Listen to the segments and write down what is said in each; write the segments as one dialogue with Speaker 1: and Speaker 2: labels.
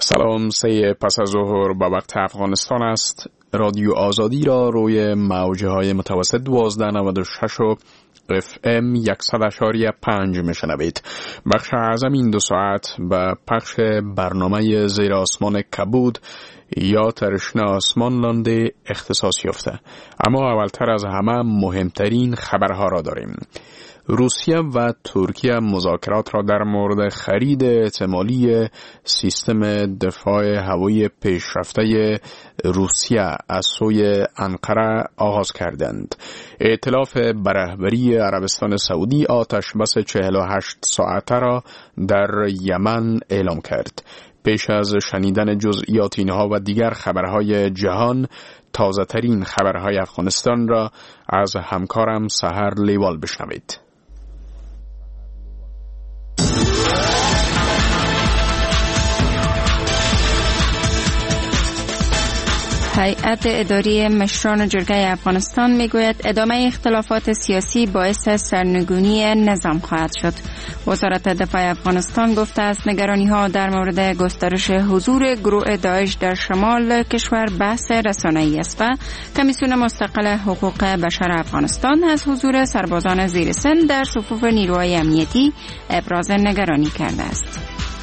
Speaker 1: سلام، 3 پس از ظهر به وقت افغانستان است. رادیو آزادی را روی موجهای متوسط 1296 و FM 100.5 میشنوید. بخش اعظم این 2 ساعت به پخش برنامه زیر آسمان کبود یا ترشنه آسمان لانده اختصاص یافته. اما اولتر از همه مهمترین خبرها را داریم. روسیه و ترکیه مذاکرات را در مورد خرید احتمالی سیستم دفاع هوایی پیشرفته روسیه از سوی انقره آغاز کردند. ائتلاف به رهبری عربستان سعودی آتش بس 48 ساعته را در یمن اعلام کرد. پیش از شنیدن جزئیات اینها و دیگر خبرهای جهان، تازه ترین خبرهای افغانستان را از همکارم سحر لیوال بشنوید.
Speaker 2: هیئت اداری مشران جرگه افغانستان میگوید ادامه اختلافات سیاسی باعث سرنگونی نظام خواهد شد. وزارت دفاع افغانستان گفته است نگرانی ها در مورد گسترش حضور گروه داعش در شمال کشور بحث رسانه‌ای است و کمیسیون مستقل حقوق بشر افغانستان از حضور سربازان زیر سن در صفوف نیروهای امنیتی ابراز نگرانی کرده است.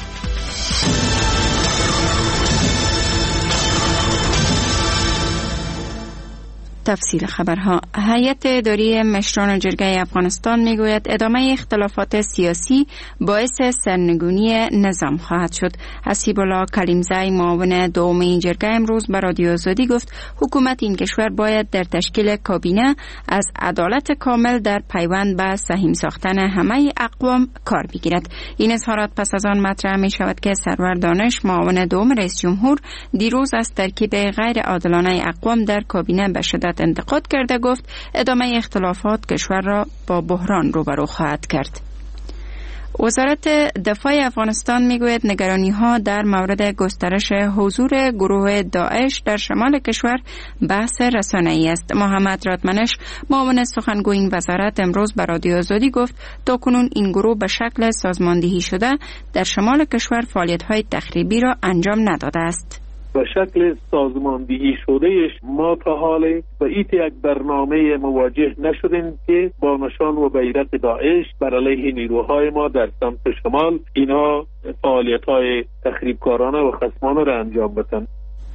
Speaker 2: تفصیل خبرها. هیئت اداری مشران جرگه افغانستان میگوید ادامه اختلافات سیاسی باعث سرنگونی نظام خواهد شد. حسیب الله کلیمزی معاون دوم این جرگه امروز به رادیو آزادی گفت حکومت این کشور باید در تشکیل کابینه از عدالت کامل در پیوند به سهیم ساختن همه اقوام کار بگیرد. این اظهارات پس از آن مطرح می شود که سرور دانش معاون دوم رئیس جمهور دیروز از ترکیب غیر عادلانه اقوام در کابینه به شدت انتقاد کرده گفت ادامه اختلافات کشور را با بحران روبرو خواهد کرد. وزارت دفاع افغانستان میگوید نگرانی ها در مورد گسترش حضور گروه داعش در شمال کشور بحث رسانه‌ای است. محمد رادمنش معاون سخنگوی این وزارت امروز به رادیو آزادی گفت تاکنون این گروه به شکل سازماندهی شده در شمال کشور فعالیت‌های تخریبی را انجام نداده است.
Speaker 3: به شکل سازماندهی شدهش ما تا حال به یک برنامه مواجه نشدیم که با نشان و بیرق داعش بر علیه نیروهای ما در سمت شمال اینا فعالیت‌های تخریبکارانه و خصمانه را انجام بدن.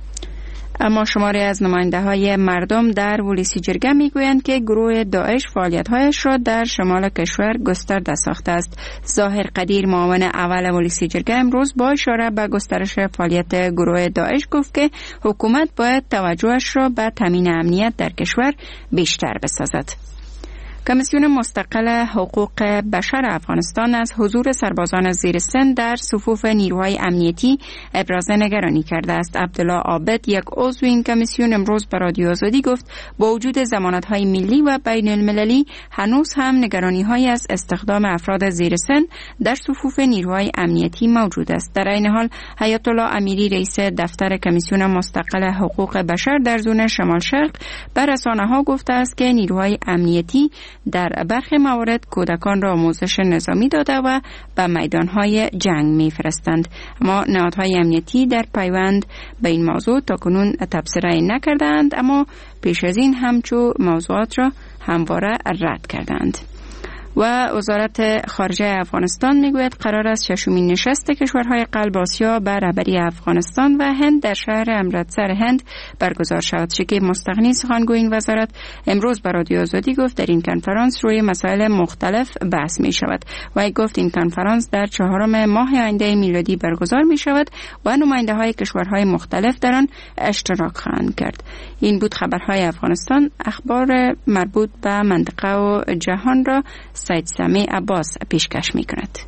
Speaker 2: اما شماری از نماینده های مردم در ولسی جرگه میگویند که گروه داعش فعالیت‌هایش را در شمال کشور گسترده ساخته است. ظاهر قدیر معاون اول ولسی جرگه امروز با اشاره به گسترش فعالیت گروه داعش گفت که حکومت باید توجهش را به تامین امنیت در کشور بیشتر بسازد. کمیسیون مستقل حقوق بشر افغانستان از حضور سربازان زیر سن در صفوف نیروهای امنیتی ابراز نگرانی کرده است. عبدالله عابد یک عضو این کمیسیون امروز به رادیو آزادی گفت با وجود ضمانت‌های ملی و بین المللی هنوز هم نگرانی‌هایی از استخدام افراد زیر سن در صفوف نیروهای امنیتی موجود است. در این حال حیات الله امیری رئیس دفتر کمیسیون مستقل حقوق بشر در زون شمال شرق به رسانه‌ها گفته است که نیروهای امنیتی در برخی موارد کودکان را آموزش نظامی داده و به میدانهای جنگ می‌فرستند. اما نهادهای امنیتی در پیوند به این موضوع تاکنون تبصره نکردند، اما پیش از این همچو موضوعات را همواره رد کردند. و وزارت خارجه افغانستان میگوید قرار است ششمین نشست کشورهای قلب آسیا بر رهبری افغانستان و هند در شهر امرتسر هند برگزار شود. شکیب مستغنی سخنگوی این وزارت امروز به رادیو آزادی گفت در این کنفرانس روی مسائل مختلف بحث می شود و گفت این کنفرانس در 4 ماه آینده میلادی برگزار می شود و نماینده های کشورهای مختلف در آن اشتراک خواهند کرد. این بود خبرهای افغانستان. اخبار مربوط به منطقه و جهان را سید سمی عباس پیشکش می کند.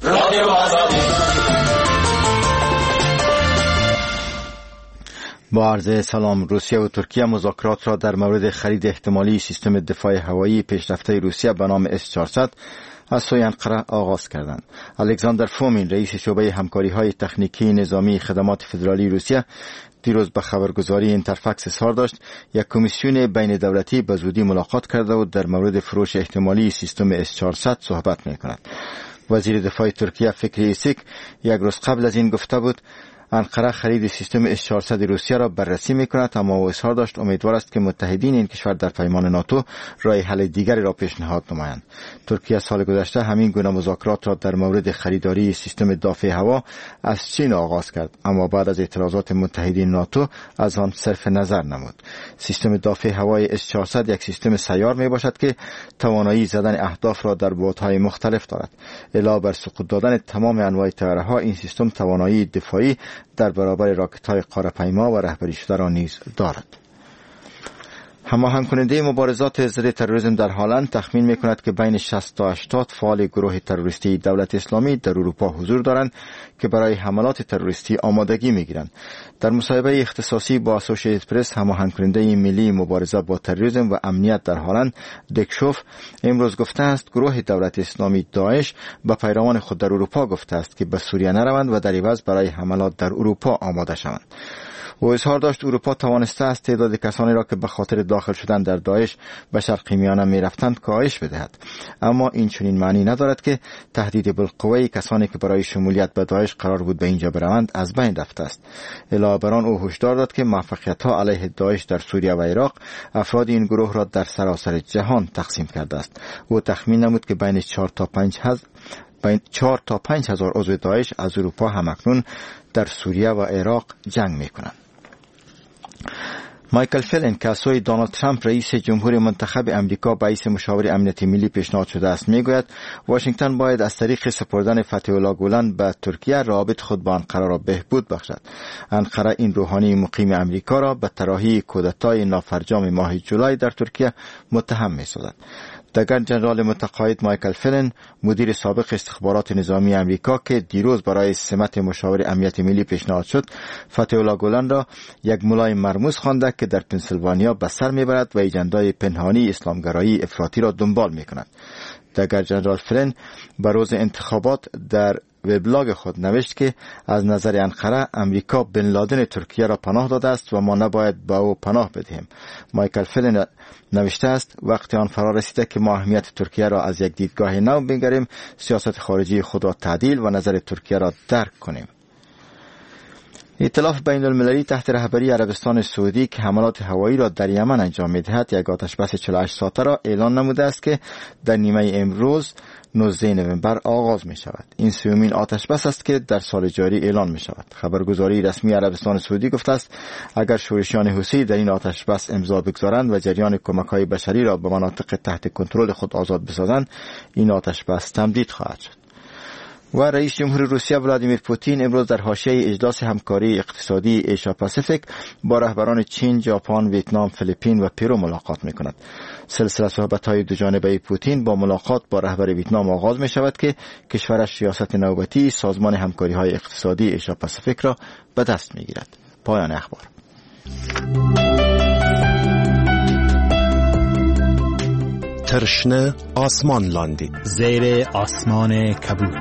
Speaker 4: با عرض سلام. روسیه و ترکیه مذاکرات را در مورد خرید احتمالی سیستم دفاع هوایی پیشرفته روسیه به نام S-400 از سوی انقره آغاز کردند. الکساندر فومین رئیس شعبه همکاری‌های تکنیکی نظامی خدمات فدرالی روسیه دیروز به خبرگزاری اینترفکس اظهار داشت یک کمیسیون بین دولتی به زودی ملاقات کرده و در مورد فروش احتمالی سیستم S-400 صحبت می‌کند. وزیر دفاع ترکیه فکری ایسیک یک روز قبل از این گفته بود انقره خرید سیستم S-400 روسیه را بررسی می‌کند، اما او اظهار داشت امیدوار است که متحدین این کشور در پیمان ناتو راه حل دیگری را پیشنهاد نمایند. ترکیه سال گذشته همین گونه مذاکرات را در مورد خریداری سیستم دفاع هوا از چین آغاز کرد، اما بعد از اعتراضات متحدین ناتو از آن صرف نظر نمود. سیستم دفاع هوای S-400 یک سیستم سیار میباشد که توانایی زدن اهداف را در بعدهای مختلف دارد. علاوه بر سقوط دادن تمام انواع طیاره‌ها، این سیستم توانایی دفاعی در برابر راکت‌های قاره‌پیما و رهبری شده را نیز دارد. هماهنگ کننده مبارزات ضد تروریسم در هلند تخمین می‌کند که بین 60 تا 80 فعال گروه تروریستی دولت اسلامی در اروپا حضور دارند که برای حملات تروریستی آمادگی می‌گیرند. در مصاحبه اختصاصی با اسوسییتد پرس، هماهنگ کننده ملی مبارزه با تروریسم و امنیت در هلند دکشوف امروز گفته است گروه دولت اسلامی داعش به پیروان خود در اروپا گفته است که به سوریه نروند و در عوض برای حملات در اروپا آماده شوند. او اظهار داشت اروپا توانسته است تعداد کسانی را که به خاطر داخل شدن در داعش به شرق میانه میرفتند کاهش بدهد، اما این چنین معنی ندارد که تهدید بالقوه کسانی که برای شمولیت به داعش قرار بود به اینجا بروند از بین رفته است. علاوه بر آن او هشدار داد که موفقیت‌ها علیه داعش در سوریه و عراق افراد این گروه را در سراسر جهان تقسیم کرده است. او تخمین نمود که بین 4 تا 5 هزار عضو داعش از اروپا همکنون در سوریه و عراق جنگ می‌کنند. مایکل فلن که از سوی دونالد ترامپ رئیس جمهور منتخب امریکا به حیث مشاور امنیت ملی پیشنهاد شده است میگوید واشنگتن باید از طریق سپردن فتح الله گولن به ترکیه روابط خود با انقره را بهبود بخشد. انقره این روحانی مقیم امریکا را به طراحی کودتای نافرجام ماه جولای در ترکیه متهم می‌سازد. دگر جنرال متقاعد مایکل فلن، مدیر سابق استخبارات نظامی امریکا که دیروز برای سمت مشاور امنیت ملی پیشنهاد شد، فتح الله گولن را یک ملای مرموز خوانده که در پنسیلوانیا به سر میبرد و اجندای پنهانی اسلامگرایی افراطی را دنبال میکند. دگر جنرال فلن به روز انتخابات در وبلاگ خود نوشت که از نظر انقره امریکا بن لادن ترکیه را پناه داده است و ما نباید به او پناه بدهیم. مایکل فلن نوشته است وقتی آن فرا رسیده که ما اهمیت ترکیه را از یک دیدگاه نو بنگریم، سیاست خارجی خود را تعدیل و نظر ترکیه را درک کنیم. ائتلاف بین المللی تحت رهبری عربستان سعودی که حملات هوایی را در یمن انجام می‌دهد یک آتشبس 48 ساعته را اعلان نموده است که در نیمه امروز 19 نوامبر آغاز می شود. این سومین آتشبس است که در سال جاری اعلان می شود. خبرگزاری رسمی عربستان سعودی گفته است اگر شورشیان حوثی در این آتشبس امضا بگذارند و جریان کمک‌های بشری را به مناطق تحت کنترل خود آزاد بسازند، این آتشبس تمدید خواهد شد. و رئیس جمهور روسیه ولادیمیر پوتین امروز در حاشیه اجلاس همکاری اقتصادی ایشیا پاسیفیک با رهبران چین، ژاپن، ویتنام، فیلیپین و پرو ملاقات می‌کند. سلسله صحبت‌های دوجانبه پوتین با ملاقات با رهبر ویتنام آغاز می‌شود که کشورش ریاست نوبتی سازمان همکاری‌های اقتصادی ایشیا پاسیفیک را به دست می‌گیرد. پایان اخبار.
Speaker 5: ترشنه آسمان لاندی
Speaker 6: زیر آسمان کبود.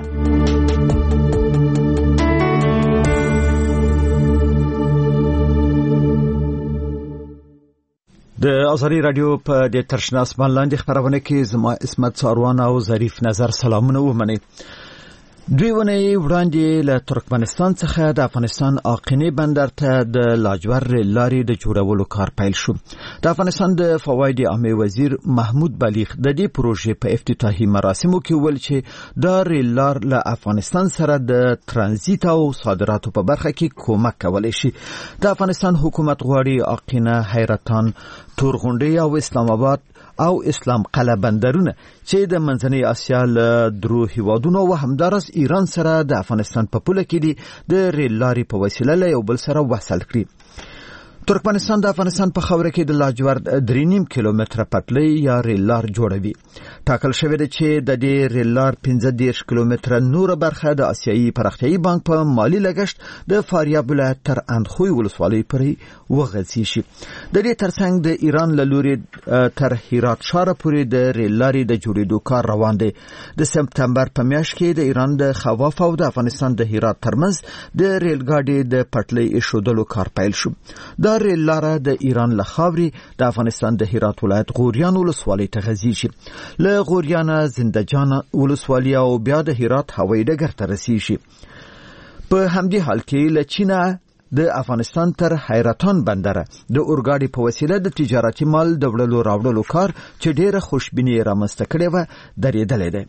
Speaker 6: د آزادی رادیو په د ترشنه آسمان لاندې خبرونه کې زما اسمت ساروان او ظریف نظر سلامونه ومني. دوی ونې وړاندې له ترکمنستان څخه د افغانستان آقینې بندر ته د لاجورد لارې د جوړولو کار پیل شو. د افغانستان د فواید عامه وزیر محمود بلیغ د دې پروژې په افتتاحي مراسمو کې ویل چې دا لار له افغانستان سره د ترانزیت او صادراتو په برخه کې کومک کولی شي. د افغانستان حکومت غواړي آقینه، حیرتان، تورغونډۍ او اسلام آباد او اسلام قلعه بندرونه چې د منځنۍ اسیا له درو هیوادونو او همدارس ایران سره د افغانستان په پوله کې دي د ریل لارې په وسیله له یو بل سره وصل کړي. ترکمنستان د افغانستان په خاوره کې د لاجورد 3.5 کیلومتره پټلۍ یا ریل لار جوړوي. ټاکل شوی دی چې د دې ریل لار 15 کیلومتره نور برخه د آسیایي پراختیایي بانک په مالی لګښت د فاریاب ولایت تر اندخوی ولسوالۍ پورې وغځي شي. د دې ترڅنګ د ایران له لوري تر هرات ښار پورې د ریل لارې د جوړېدو کار روان دی. د سپتمبر په میاشت کې د ایران د خواف او د افغانستان د هرات ترمنځ د ریل ګاډي د پټلۍ ایښودلو کار پیل شو. د ریل لاره د ایران له خاورې د افغانستان د هرات ولایت غوریان ولسوالۍ ته غځېږي. له غوریانه زندهجان ولسوالۍ او بیا د هرات هوایي ډګر ته رسیږي. په همدې حال کې له چین د افغانستان تر حیرتان بندره د اورګاډي په وسیله د تجارتي مال د وړلو راوړلو کار چې ډېره خوشبیني رامنځته کړې وه درېدلی دی.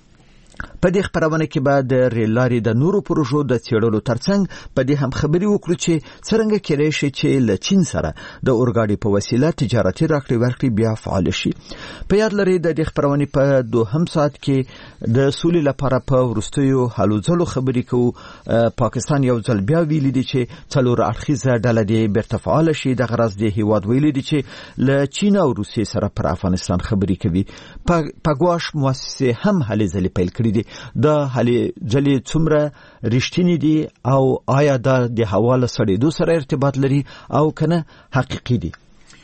Speaker 6: په دې خبرونه کې به د ریل لارې د نورو پروژو د څېړلو ترڅنګ په دې هم خبرې وکړو چې څرنګه کېدای شي چې له چین سره د اورګاډي په وسیله تجارتي راکړې ورکړې بیا فعال شي. په یاد لرئ د دې خبرونې په دوهم ساعت کې د سولې لپاره په وروستیو هلو ځلو خبرې کوو. پاکستان یو ځل بیا ویلي دی چې څلور اړخیزه ډله دې بیرته فعاله شي. دغه راز د هیواد ویلي دی چې له چین او روسیې سره پر افغانستان خبرې کوي. پګواش مؤسسې هم هلې ځلې پیل کړي دي. دا هلې ځلې څومره رښتینې دي او آیا دا د هوا له سړېدو سره ارتباط لري او کنه حقیقی دي؟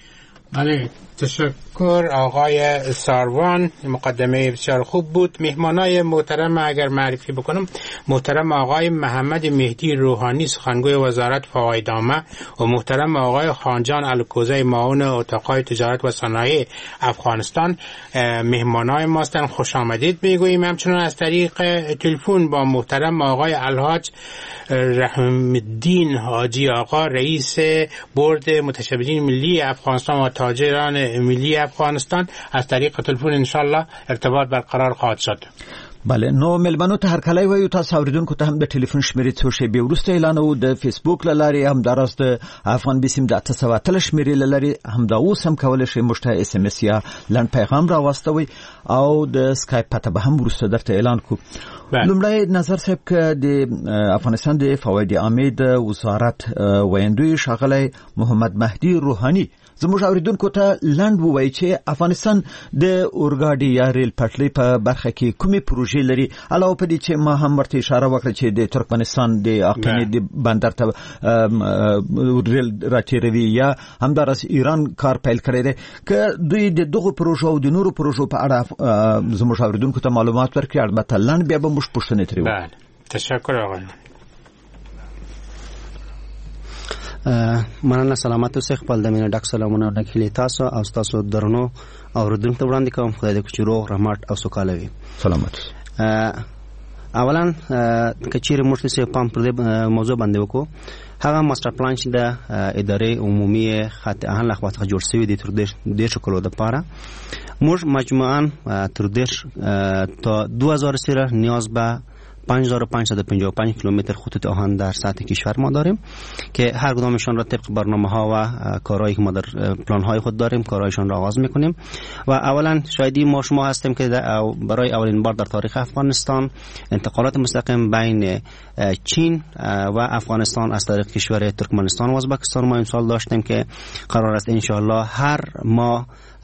Speaker 5: بله، تشکر آقای ساروان، مقدمه بسیار خوب بود. مهمانای محترم اگر معرفی بکنم، محترم آقای محمد مهدی روحانی سخنگوی وزارت فوایدنامه و محترم آقای خانجان الکوزی معاون اتاقای تجارت و صنایع افغانستان مهمانای ما هستند. خوش آمدید میگوییم. همچنان از طریق تلفن با محترم آقای الحاج رحم الدین حاجی آقا رئیس بورد متشبثین ملی افغانستان و تاجران ملی افغانستان از طریق تلفن انشالله ارتباط برقرار خواهد شد.
Speaker 6: بله، نو ملمنو ته هرکلی وایو. تاسو اوریدونکو ته هم د ټلیفون شمیرې څو شېبې وروسته اعلانوو. د فیسبوک له لارې همداراز د افغان بیسیم د 883 شمیرې له لارې همدا اوس هم کولی شئ موږ ته اس ام اس یا لنډ پیغام راواستوئ او د سکایپ پته به هم وروسته درته اعلان کړو. لومړی نظر صاحب که د افغانستان د فواید عامې د وزارت ویندوی ښاغلی محمد مهدی روحانی زموږ اوریدونکو ته لنډ ووایي چې افغانستان د اورګاډي یا ریل پټلۍ په برخه کې کومې پروژې لري، علاوه په دې چې ما هم ورته اشاره وکړه چې د ترکمنستان د اقلیمي د بندر ته ریل راچیروي یا همداراز ایران کار پیل کړی دی. که دوی د دغو پروژو او د نورو پروژو په اړه زموږ اوریدونکو ته معلومات ورکړي، البته لنډ بیا به موږ پوښتنې ترې وکړو.
Speaker 5: تشکر آقای.
Speaker 7: مننه. سلامت اوسئ. خپل د مینه ډک سلامونه ډک تاسو او تاسو درنو اوریدونکو ته وړاندې کوم. خدای دې چې روغ رحمت او سوکاله وي.
Speaker 6: سلامت.
Speaker 7: اولا کچیر مرتضی پام پر موضوع باندې وکړو. هغه ماستر پلان چې د ادارې عمومي خط اهل لخوا څخه جوړ شوی دی تر دې شکلو د پاره موږ مجموعاً تر دې تا 2000 سره نیاز به 5555 کیلومتر خطوط آهن در سطح کشور ما داریم که هر کدامشان را طبق برنامه ها و کارهایی که ما در پلان های خود داریم کارهایشان را آغاز میکنیم. و اولا شاهدی ما شما هستیم که برای اولین بار در تاریخ افغانستان انتقالات مستقیم بین چین و افغانستان از طریق کشور ترکمنستان و ازبکستان ما امسال داشتیم که قرار است ان شاء الله هر ماه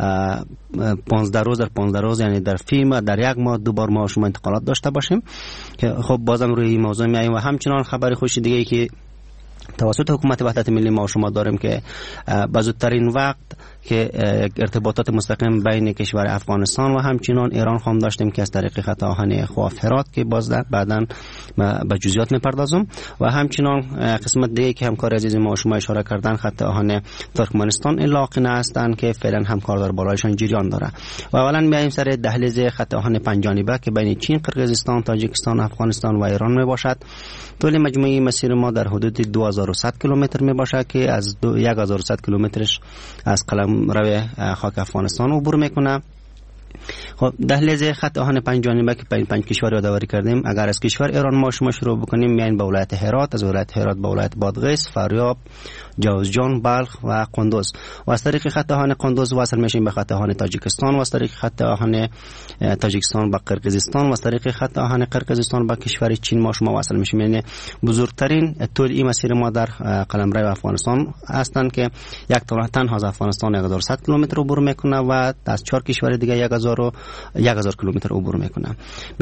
Speaker 7: 15 روز در 15 روز یعنی در فیلم در یک ماه 2 بار ما شما انتقالات داشته باشیم که خب بازم روی این موضوع میاییم. و همچنان خبر خوش دیگه ای که توسط حکومت وحدت ملی ما شما داریم که به زودترین وقت که ارتباطات مستقیم بین کشور افغانستان و همچنان ایران هم داشتیم که از طریق خط آهن خواف هرات که باز بعداً به جزئیات میپردازم و همچنان قسمت دیگه که همکار عزیز ما شما اشاره کردن خط آهن ترکمنستان الاقینه هستند که فعلا همکار در بالایشان جریان داره. و اولا میایم سر دهلیز خط آهن پنجانبه که بین چین، قرقیزستان، تاجیکستان، افغانستان و ایران می باشد. طول مجموعی مسیر ما در حدود 2100 کیلومتر می باشد که از 1100 کیلومترش از قلمرو خاک افغانستان عبور میکنه. خب دهلیز خط آهن پنج جانبه که پنج کشور یادآوری کردیم، اگر از کشور ایران ما شما شروع بکنیم میایم به ولایت هرات، از ولایت هرات به ولایت بادغیس، فاریاب، جوزجان، بلخ و قندوز و از طریق خط آهن قندوز وصل میشیم به خط آهن تاجیکستان و از طریق خط آهن تاجیکستان به قرقیزستان و از طریق خط آهن قرقیزستان به کشور چین ما شما وصل میشیم. یعنی بزرگترین طول این مسیر ما در قلمرو افغانستان هستند که یک تنها از افغانستان 1100 کیلومتر عبور میکنه و از 4 کشور دیگه 1000 کیلومتر عبور میکنه.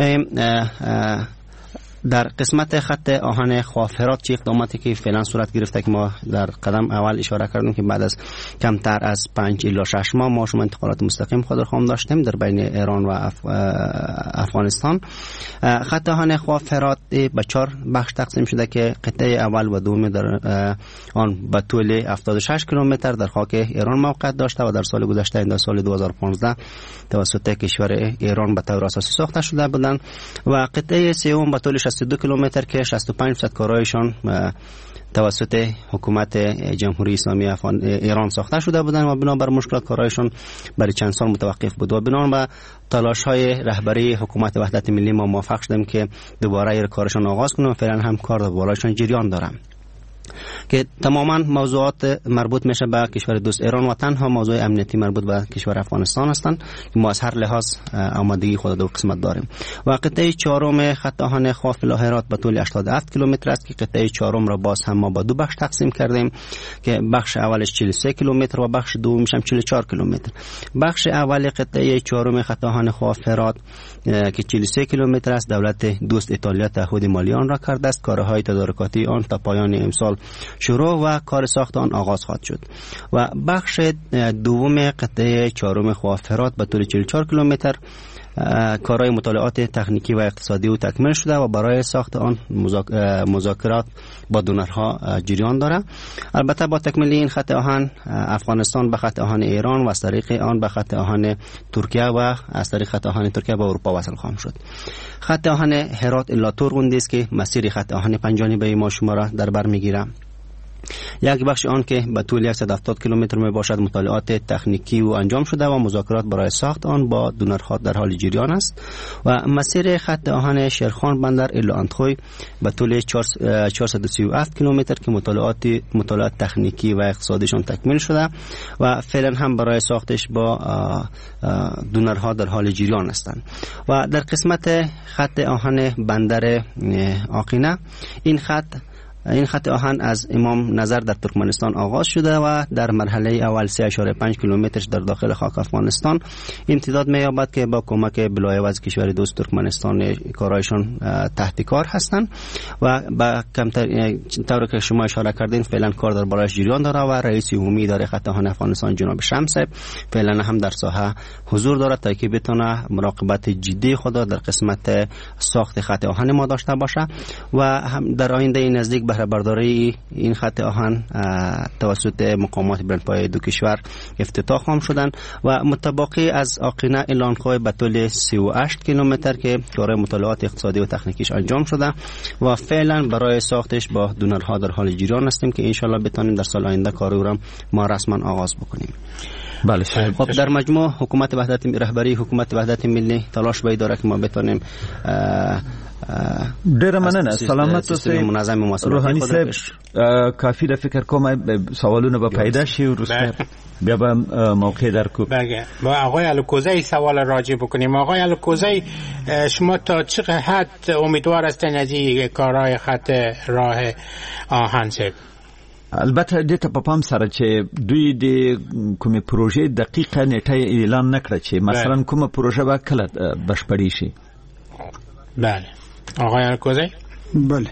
Speaker 7: در قسمت خط آهن خواف هرات چه اقداماتی که فعلا صورت گرفته که ما در قدم اول اشاره کردیم که بعد از کمتر از 5 الی 6 ماه ما شما انتقالات مستقیم خود خواهم داشتیم در بین ایران و افغانستان. خط آهن خواف هرات به 4 بخش تقسیم شده که قطعه اول و دوم در آن به طول 76 کیلومتر در خاک ایران موقعیت داشته و در سال گذشته در سال 2015 توسط کشور ایران به طور اساسی ساخته شده بودند و قطعه سوم به طول 162 کیلومتر که 65% کارایشان توسط حکومت جمهوری اسلامی ایران ساخته شده بودند و بنابر مشکلات کارایشان برای چند سال متوقف بود و بنابر تلاش‌های رهبری حکومت وحدت ملی ما موفق شدیم که دوباره کارشان آغاز کنیم و فعلا هم کار در بالایشان جریان داره که تماما موضوعات مربوط میشه به کشور دوست ایران و تنها موضوع امنیتی مربوط به کشور افغانستان هستند که ما از هر لحاظ آمادگی خود دو قسمت داریم. و قطعه چهارم خط آهن خواف هرات به طول 87 کیلومتر است که قطعه چهارم را باز هم ما به دو بخش تقسیم کردیم که بخش اولش 43 کیلومتر و بخش دومش هم 44 کیلومتر. بخش اول قطعه چهارم خط آهن خواف هرات که 43 کیلومتر است دولت دوست ایتالیا تعهد مالی آن را کرده است. کارهای تدارکاتی آن تا پایان امسال شروع و کار ساخت آن آغاز خواهد شد. و بخش دوم قطعه چهارم خواف هرات به طول 44 کیلومتر کارهای مطالعات تکنیکی و اقتصادی او تکمیل شده و برای ساخت آن مذاکرات با دونرها جریان دارد. البته با تکمیل این خط آهن افغانستان به خط آهن ایران و از طریق آن به خط آهن ترکیه و از طریق خط آهن ترکیه به اروپا وصل خواهم شد. خط آهن هرات الا تورغوند است که مسیر خط آهن پنجانبه ما شما را در بر میگیرد. یک بخش آن که به طول 170 کیلومتر می باشد مطالعات تکنیکی و انجام شده و مذاکرات برای ساخت آن با دونرها در حال جریان است. و مسیر خط آهن شیرخان بندر الا اندخوی به طول 437 کیلومتر که مطالعات تکنیکی و اقتصادیشان تکمیل شده و فعلا هم برای ساختش با دونرها در حال جریان هستند. و در قسمت خط آهن بندر آقینه این خط آهن از امام نظر در ترکمنستان آغاز شده و در مرحله اول 3.5 کیلومتر در داخل خاک افغانستان امتداد می‌یابد که با کمک بلایوز کشور دوست ترکمنستان کارایشان تحت کار هستند و با کمتر طور که شما اشاره کردین فعلا کار در بالایش جریان داره و رئیس عمومی اداره خط آهن افغانستان جناب شمس فعلا هم در ساحه حضور دارد تا که بتونه مراقبت جدی خود در قسمت ساخت خط آهن ما داشته باشه و هم در آینده نزدیک بهره برداری این خط آهن توسط مقامات بلندپایه دو کشور افتتاح خواهم شدن و متباقی از آقینه اعلانخواه به طول 38 کیلومتر که کار مطالعات اقتصادی و تکنیکیش انجام شده و فعلا برای ساختش با دونرها در حال جریان هستیم که انشالله بتانیم در سال آینده کار را ما رسما آغاز بکنیم.
Speaker 6: بله.
Speaker 7: خب در مجموع حکومت وحدت رهبری حکومت وحدت ملی تلاش باید داره که ما بتانیم
Speaker 6: ډیره مننه. سلامت اوسئ. روحانی صاحب کافی د فکر کوم سوالونه به پیدا شي وروسته بیا به موقع در کو.
Speaker 5: بله با آقای الکوزی سوال راجع بکنیم. آقای الکوزی شما تا چه حد امیدوار هستین از این کارهای خط راه آهن صاحب؟
Speaker 6: البته د ته په پام سره چې دوی د کومې پروژې دقیقه نیټه اعلان نکړه چې مثلا کومه پروژه به کله بشپړی شي.
Speaker 5: بله آقای الکوزی.
Speaker 8: بله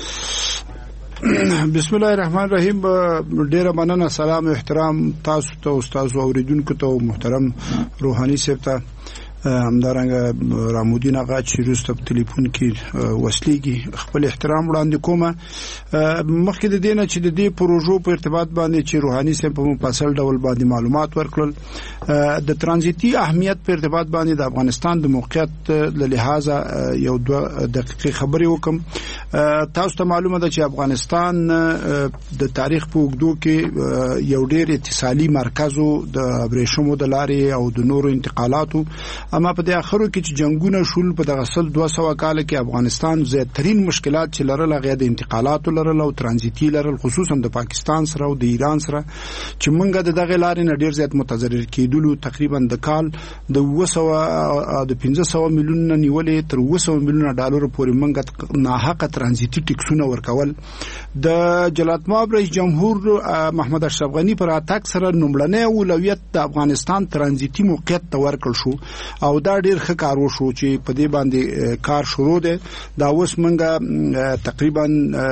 Speaker 8: بسم الله الرحمن الرحیم. ډیره مننه. سلام و احترام تاسو ته استاد اوریدونکو ته محترم روحانی صاحب ته همدارنګه رامودین آقا چې روسته په ټلیفون کې وسلیږي خپل احترام وړاندې کوم. مخکې د دې نه چې د دې پروژو په ارتباط باندې چې روحانی صاحب په مفصل ډول باندې معلومات ورکړل د ترانزیتي اهمیت په ارتباط باندې د افغانستان د موقعیت له لحاظه یو دوه دقیقې خبرې وکم. تاسو ته معلومه ده چې افغانستان د تاریخ په اوږدو کې یو ډېر اتصالي مرکز د ابریشمو د لارې او د نورو انتقالاتو، اما په د اخرو کې چې جنگونه شول په دغه سل 200 کال کې افغانستان زیاترین مشکلات چې لرل هغه د انتقالاتو لرل او ترانزیتي لرل، خصوصا د پاکستان سره او د ایران سره چې مونږ د دغه لارې نه ډیر زیات متضرر کېدلو. تقریبا د کال د 500 میلیون نیولې تر 200 میلیون ډالر پورې مونږ ناحقه ترانزیتي ټیکسونه ورکول. د جلالتمآب رئیس جمهور محمد اشرف غنی پر اتاک سره نومړنی اولویت د افغانستان ترانزیتي موقعیت ته ورکړل شو او دا ډیر ښه کار وشو چې په دې باندې کار شروع دی. دا اوس مونږ تقریبا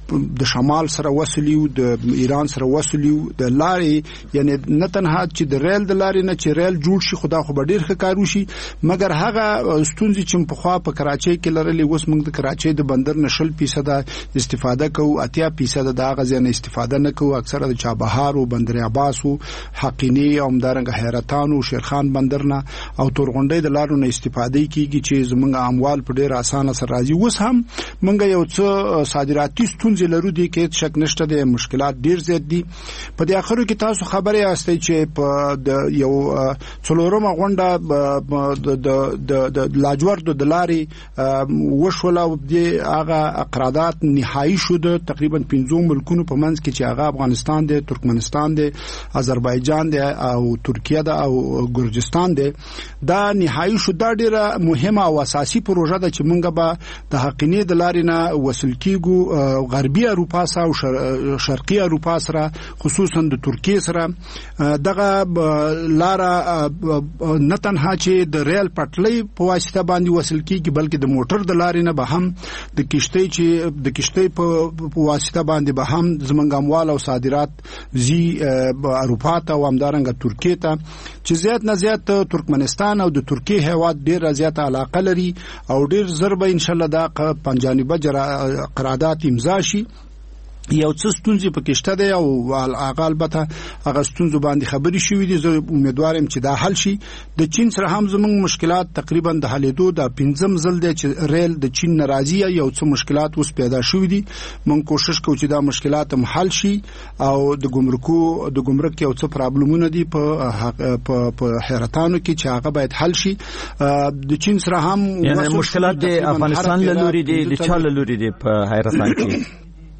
Speaker 8: د شمال سره وصل یو د ایران سره وصل یو د لارې یعنی نه تنها چې د ریل د لارې نه چې ریل جوړ شي خدا خو به ډیر ښه کار وشي مګر هغه ستونزې چې په خوا په کراچۍ کې لرلې اوس موږ د کراچۍ د بندر نه 0% استفاده کوو 80% د هغه ځای نه استفاده نه کوو اکثره د چابهار او بندر عباس او حقینی او همدارنګه حیرتان او شیرخان بندر نه او تورغونډۍ د لارو نه استفاده کیږي چې زموږ اموال په ډیر اسانه سره راځي اوس هم موږ یو څه صادراتي ستونزې لرو دي کې شک نشته د مشکلات ډیر زیات دي په دې اخرو کې تاسو خبرې یاستئ چې په د یو څلورمه غونډه د لاجورد د لارې وشوله د هغه قرارداد نهایی شو د تقریبا 15 ملکونو په منځ کې چې هغه افغانستان دی ترکمنستان دی آذربایجان دی او ترکیه ده او ګرجستان دی دا نهایی شو دا ډیره مهمه او اساسي پروژه ده چې موږ به د حقینی د لارې نه وصل کیږو غربي اروپا سره او شرقي اروپا سره خصوصا د ترکیه سره دغه لاره نه تنها چې د ریل پټلۍ په واسطه باندې وصل کیږي بلکې د موټر د لارې نه به هم د کشتۍ په واسطه باندې به هم زمونږ اموال او صادرات زی اروپا ته او همدارنګه ترکیه ته چې زیات نه زیات ترکمنستان او د ترکیه هیواد ډیر زیات علاقه لري او ډیر ضرب ان شاء الله دا پنځانبه قرارداد امضا شي یو څه ستونزې پکې شته دی او هغه البته هغه ستونزو باندې خبرې شوې دي زه امیدوارم چې دا حل شي د چین سره هم زموږ مشکلات تقریبا د حلېدو د 15 ځل دی چې ریل د چین ناراضي یو څه مشکلات اوس پیدا شوې دي موږ کوشش کوو چې دا مشکلات هم حل شي او د ګمرک یو څه پرابلمونه دي په حیرتانو کې چې هغه باید حل شي د چین سره هم
Speaker 6: یعنی مشکلات د افغانستان له لوري دي د چا له لوري دي په حیرتان کې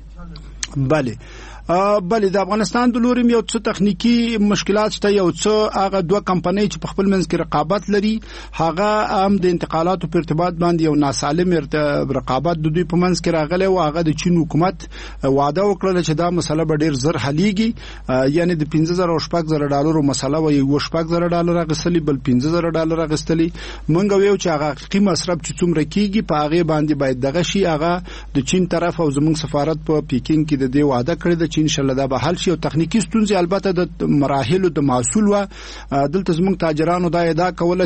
Speaker 8: بله د افغانستان د لوري یو څه تخنیکی مشکلات شته یو څه هغه دوه کمپنۍ چې په خپل منځ کې رقابت لري هغه هم د انتقالاتو په ارتباط باندې یو ناسالم رقابت د دوی په منځ کې راغلی او هغه د چین حکومت وعده وکړه چې دا مسله به ډیر زر حلیږي یعنی د 15000 او 6000 ډالرو مسله و یو 6000 ډالر غسلی بل 15000 ډالر غستلی مونږ ویو چې هغه حقیقي مصرف چې څومره کیږي په هغه باندې باید دغه شي هغه د چین طرف او زموږ سفارت په پیکینګ کې د دې وعده کړې ده ان شاء الله دا به حل شي او تخنیکی ستونزې البته د مراحلو د محصول و دلته زموږ تاجرانو دا ادعا کوله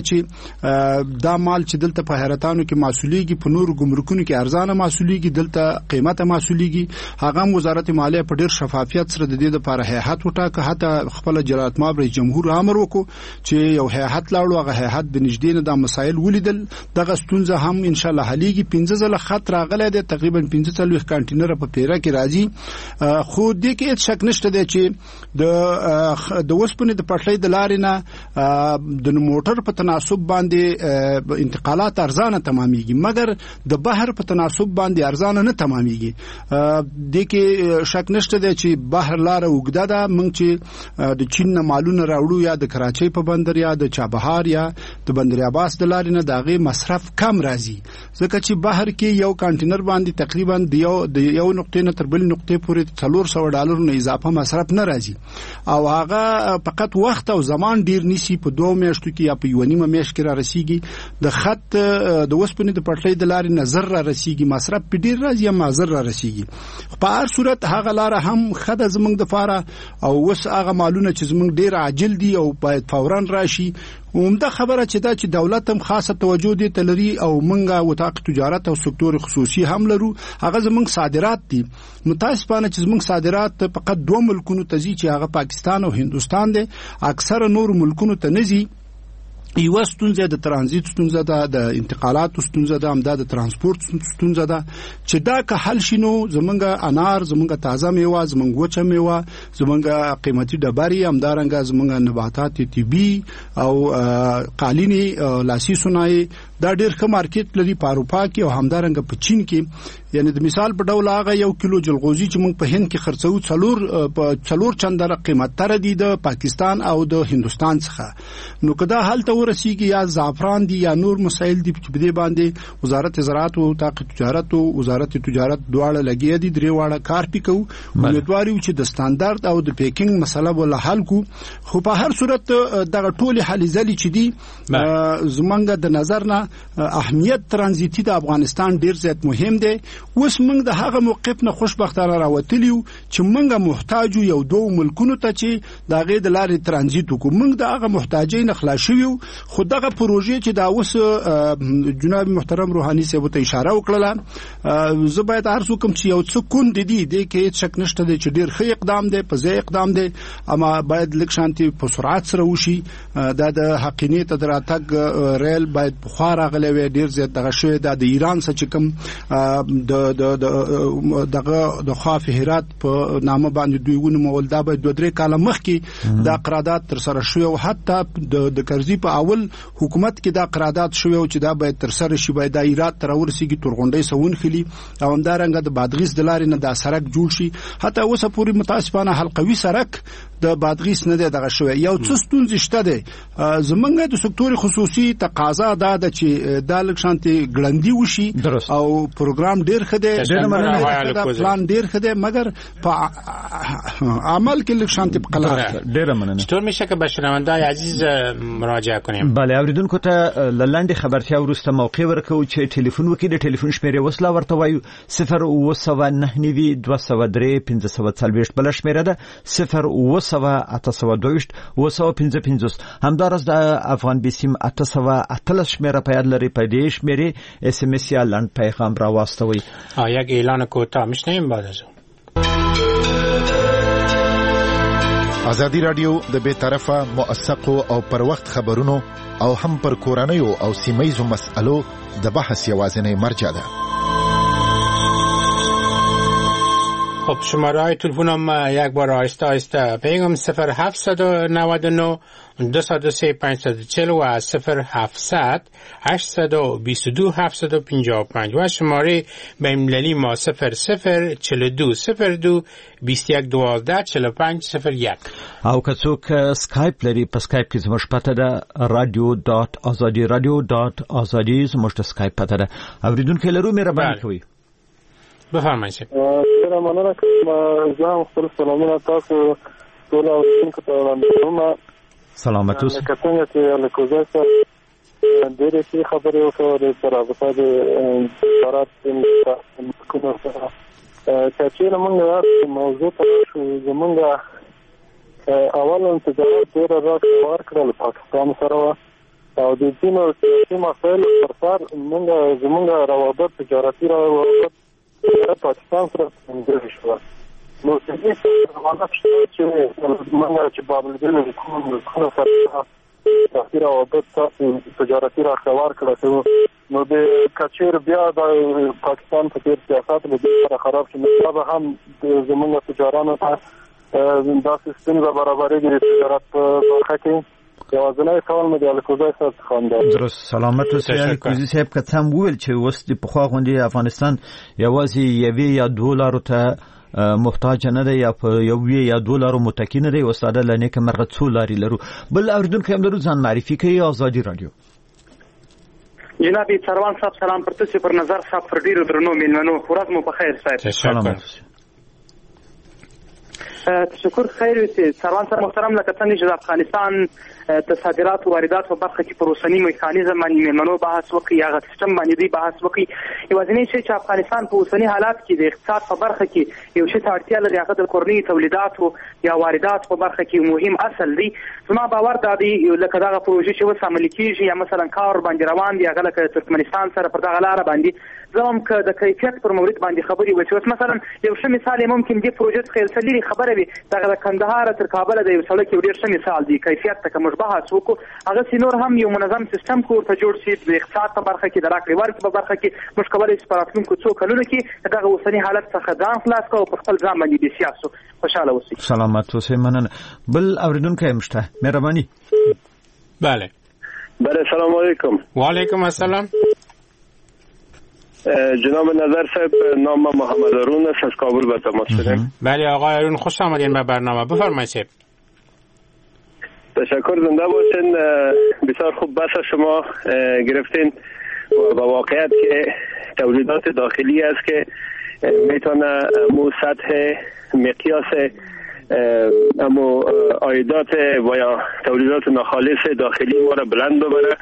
Speaker 8: چې دا مال چې دلته په حیرتانو کې محصوليږي په نور ګمرکونو کې ارزانه محصوليږي دلته قیمته محصوليږي هغه وزارت مالیه په ډیر شفافیت سره د دې لپاره هیئت وټاکه حتی خپل جلالت مآب رئیس جمهور امر وکړو چې یو هیئت لاړو هغه هیئت د نږدې نه د مسایل ولیدل دغه ستونزه هم ان شاء الله حلیږي 15 ځله خط راغلی دی تقریبا 15 کانټینر په پیره کې راځي خو دې کې شک نشته دی چې د وسپنې د پټلۍ د لارې نه د موټر په تناسب باندې انتقالات ارزانه تمامېږي مګر د بحر په تناسب باندې ارزانه نه تمامېږي دې کې شک نشته دی چې بحر لار وګدا ده موږ چې د چین نه مالونه راوړو یا د کراچۍ په بندر یا د چابهار یا د بندر عباس د لارې نه دغه مصرف کم راځي ځکه چې بحر کې یو کانټینر باندې تقریبا د یو نقطې نه تر بل نقطې پورې 400 ډالر نه اضافه مصرف نه راځي او هغه فقط وخت او زمان ډیر نسی په 2 میاشتو کې یا په یو نیمه میاشت کې را رسیږي د خط د وسپنې د پټلۍ د لارې نظر را رسیږي مصرف په ډیر راځي یا مازر را رسیږي په هر صورت هغه لار هم خد زمنګ د فاره او وس هغه مالونه چې زمنګ ډیر عاجل دي او باید فورا راشي ومده خبره چې دا چې دولت هم خاصه توجه دي تلري او منګه وتاق تجارت او سکتور خصوصي هم لرو هغه زمنګ صادرات دي متاسفانه چې زمنګ صادرات فقط 2 ملکونو ته ځي چې هغه پاکستان او هندستان دي اکثر نور ملکونو ته نه ځي یو ستونزه د ترانزیت ستونزه ده د انتقالات ستونزه ده هم د ترانسپورت ستونزه ده چې دا که حل شینو زمونږ انار زمونږ تازه میوه زمونږ وچه میوه زمونږ قیمتي ډبرې هم دارنګه زمونږ نباتات طبي او قالینی لاسي صنایع دا ډېر ښه مارکیټ لري په اروپا کې او همدارنګه په چین کې یعنی د مثال په ډول هغه 1 کیلو جلغوزي چې موږ په هند کې خرڅو څلور چندره قیمت تر دي د پاکستان او د هندستان څخه نو کدا حالت ورسیږي یا زعفران دي یا نور مسایل دي چې بده باندې وزارت زراعت او تجارت او وزارت تجارت دواړه لګي دي درې واړه کار پکو امیدواري چې د استاندارد او د پیکینګ مسله ول حل کو خو په هر صورت دغه ټول حل ځلې چې دي زمونږ د نظر نه اهمیت ترانزیتي د افغانستان ډیر زیات مهم دی. اوس موږ د هغه موقف نه خوشبختانه راوتلیو چې موږ محتاج یو دوه ملکونو ته چې دغه د لارې ترانزیت وکړو. موږ د هغه محتاجۍ نه خلاص شوو. خو دغه پروژې چې دا اوس جناب محترم روحاني صاحب ته اشاره وکړه، زه باید عرض وکم چې یو څه کون دي د کې هیڅ شک نشته چې ډیر ښه اقدام دی، په ځای اقدام دی، اما باید لږ شانتي په سرعت سره وشي. دا د حقینه ته دراتګ ریل باید په خوا راغلی وي، ډیر زیات دغه شوی د ایران څخه چې کوم د خواف هرات په نامه باندې دوی ونومول، دا باید 2-3 کاله مخکې دا قرارداد تر سره شوی او حتی د کرزي په اول حکومت کې دا قرارداد شوی چې دا باید تر سره شي، باید د ایرات تر ورسیږي تورغونډي سون خلی او همدارنګه د بادغیس د لارې نه دا سړک جوړ شي. حتی اوسه پوری متاسفانه حلقوي سړک د بادغیس نه دغه شوی. یو څه ستونزې شته ده. زمونږ د سکتور خصوصي تقاضا دا د چې د لکشانتي ګړندی وشي او پروګرام ډیر خده، پلان ډیر خده، مګر په عمل کې لکشانتي په قلار
Speaker 5: ډیر مننه. چطور میشه که به شنوندای عزیز مراجعه کنیم؟
Speaker 6: بله، اوریدونکو ته لاندې خبرتیا وروسته موقع ورکو چې ټلیفون وکړي. د ټلیفون شمیرې وسله ورته وایو 090992540 بل شمیره ده 0908225 همدارس د افغان بیسیم 813 شمیره په یاد لري. په دې شمیرې اس ام اس یا لاند پیغام را واستوي.
Speaker 5: یک اعلان کوتاه میشنیم بعد از
Speaker 9: ازادي رادیو د بے طرفه موثقو او پر وخت خبرونو او هم پر کورنیو او سیمایزو مسألو د بحث یوازینی مرجع ده.
Speaker 5: خب شماره های تلفنم یک بار آهسته آهسته بگم 0799 203 540 و 0700 822 755 و شماره بین‌المللی ما 0042 02 21 12 45 01.
Speaker 6: او که څوک سکایپ لري، په سکایپ کې زموږ پته ده radio.azadi زموږ د سکایپ پته ده. اوریدونکو لرو مهرباني کوئ.
Speaker 5: بفرمایئ.
Speaker 3: سره مننه کوم. زه خپل سلامونه تاسو ټول اوریدونکو ته وړاندې کوم.
Speaker 6: سلامت اوسئ.
Speaker 3: څنګه چې له کوزای سره ډېرې ښې خبرې وکړې په رابطه د تجارت کومه سره چې موږ موضوع ته شو. زمونږ اولا تجارت ډېره راکړه ورکړه له پاکستان سره او د ځینو سیاسي مسایلو پر سر زمونږ روابط تجارتي روابط پاکستان سره څنګه شو. نو چې زمونږ چې موږ چې بابلګل کوم سره روابط تجارتي راکړه ورکړه نو د کچیر بیا د پاکستان په تیر سیاست له سره خراب شي. نو هم زمونږ تجارانو ته دا سیستم برابرې د تجارت په برخه کې یوازینی سوال مې د الکوزای صاحب څخه انداز.
Speaker 6: درست سلامت اوسئ. الکوزای صاحب که څه وویل چې اوس د پخوا غونډې افغانستان یوازې یوې یا $2 ته محتاج نه دی یا په یوې یا $2 متکی نه دی. استاد لنه که مرغه څو لاري لرو. بل اوریدونکو هم لرو ځان معرفي کوي. آزادي رادیو.
Speaker 10: جناب سروان صاحب سلام پر تاسو پر نظر صاحب پر ډیرو درنو میلمنو ورځ مو په خیر صاحب.
Speaker 6: سلام.
Speaker 10: تشکر خیر وي. سروان صاحب محترم لکه څنګه چې د افغانستان تصادرات او واردات په برخه کې پروسنی میکانیزم باندې میلمنو بحث وکړي، هغه سیستم باندې دی بحث وکړي. یوازینی شی چې افغانستان په اوسنی حالات کې د اقتصاد په برخه کې یو شی ته اړتیا لري هغه د کورنۍ تولیداتو یا واردات په برخه کې مهم اصل دی. زما باور دا دی لکه دغه پروژې چې اوس عملي کیږي یا مثلا کار باندې روان دی هغه لکه ترکمنستان سره پر دغه لار باندې زموږ د کیفیت پر مورید باندې خبرې وشي. اوس مثلا یو ښه مثال ممکن دی پروژې خیر سلیری خبره وي دغه د کندهار تر کابل د یو سړک یو ډیر ښه مثال دی. کیفیت ته کوم بحث وکړو هغه سينور هم یو منظم سیستم کور ته جوړ شي د اقتصاد په برخه کې د راکړې ورکړې په برخه کې موږ کولای شو په راتلونکو څو کلونو کې دغه اوسنی حالت څخه ځان خلاص کړو په خپل ځان باندې بیا سیاسو خوشاله اوسئ.
Speaker 6: سلامت اوسئ. مننه. بل اوریدونکو هم شته. مهرباني.
Speaker 5: بله
Speaker 3: سلام علیکم.
Speaker 5: و علیکم السلام.
Speaker 3: جناب نظر صاحب نام محمد هارون است از کابل به تماس شدیم.
Speaker 5: بله آقای هارون خوش آمدین به برنامه. بفرمایید صاحب.
Speaker 3: تشکر زنده باشین. بسیار خوب بحث شما گرفتین و با واقعیت که تولیدات داخلی است که میتونه مو سطح مقیاس امو عایدات و یا تولیدات ناخالص داخلی ما را بلند ببره.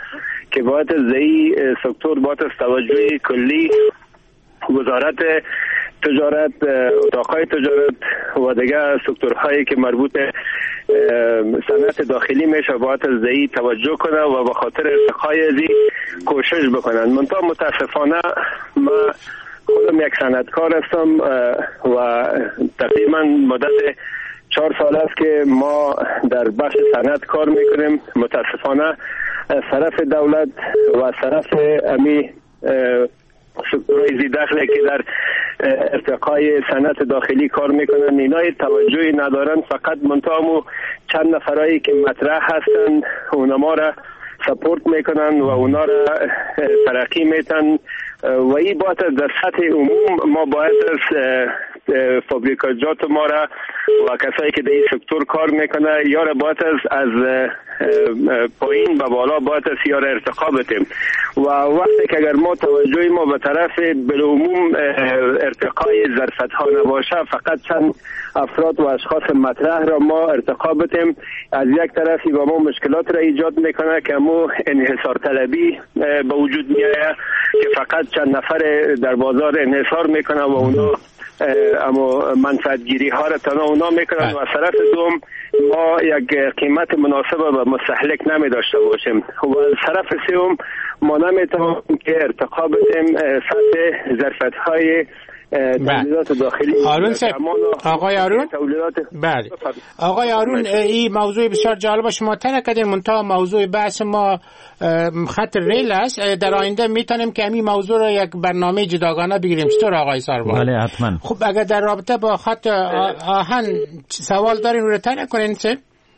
Speaker 11: که باید از این سکتور باید از توجه کلی وزارت تجارت، اتاقهای تجارت و دیگه سکتورهایی که مربوط صنعت داخلی میشه باید از این توجه کنه و به خاطر ارتقای ازی کوشش بکنن. منتها متاسفانه ما خودم یک صنعتکار هستم و تقریبا مدت 4 سال است که ما در بخش صنعت کار میکنیم. متاسفانه از طرف دولت و از طرف امی سکتورهای ذی دخلی که در ارتقای صنعت داخلی کار میکنن اینای توجهی ندارن، فقط منتها چند نفرایی که مطرح هستن اونا ما را سپورت میکنن و اونا را ترقی میتن و این باید در سطح عموم ما باید از فابریکاجات ما را و کسایی که در این سکتور کار میکنه یا را باید از پایین به بالا باید از یا را ارتقا بدیم و وقتی که اگر ما توجه ما به طرف بالعموم ارتقای ظرفیت ها نباشه، فقط چند افراد و اشخاص مطرح را ما ارتقا بدیم، از یک طرفی با ما مشکلات را ایجاد میکنه که مو انحصار طلبی به وجود میآید که فقط چند نفر در بازار انحصار میکنه و اونا اما منفعت گیری ها را تنها اونا میکنن و از طرف دوم ما یک قیمت مناسب به مستهلک نمی داشته باشیم و از طرف سوم ما نمیتونیم که ارتقا بدیم سطح ظرفیت های تولیدات داخلی.
Speaker 5: آقای آرون بله آقای آرون این موضوع بسیار جالب شما طرح کردین، منتها موضوع بحث ما خط ریل است. در آینده میتونیم که همین موضوع را یک برنامه جداگانه بگیریم. چطور آقای ساروان؟
Speaker 6: بله حتما.
Speaker 5: خب اگر در رابطه با خط آهن سوال دارین رو طرح کنین. چه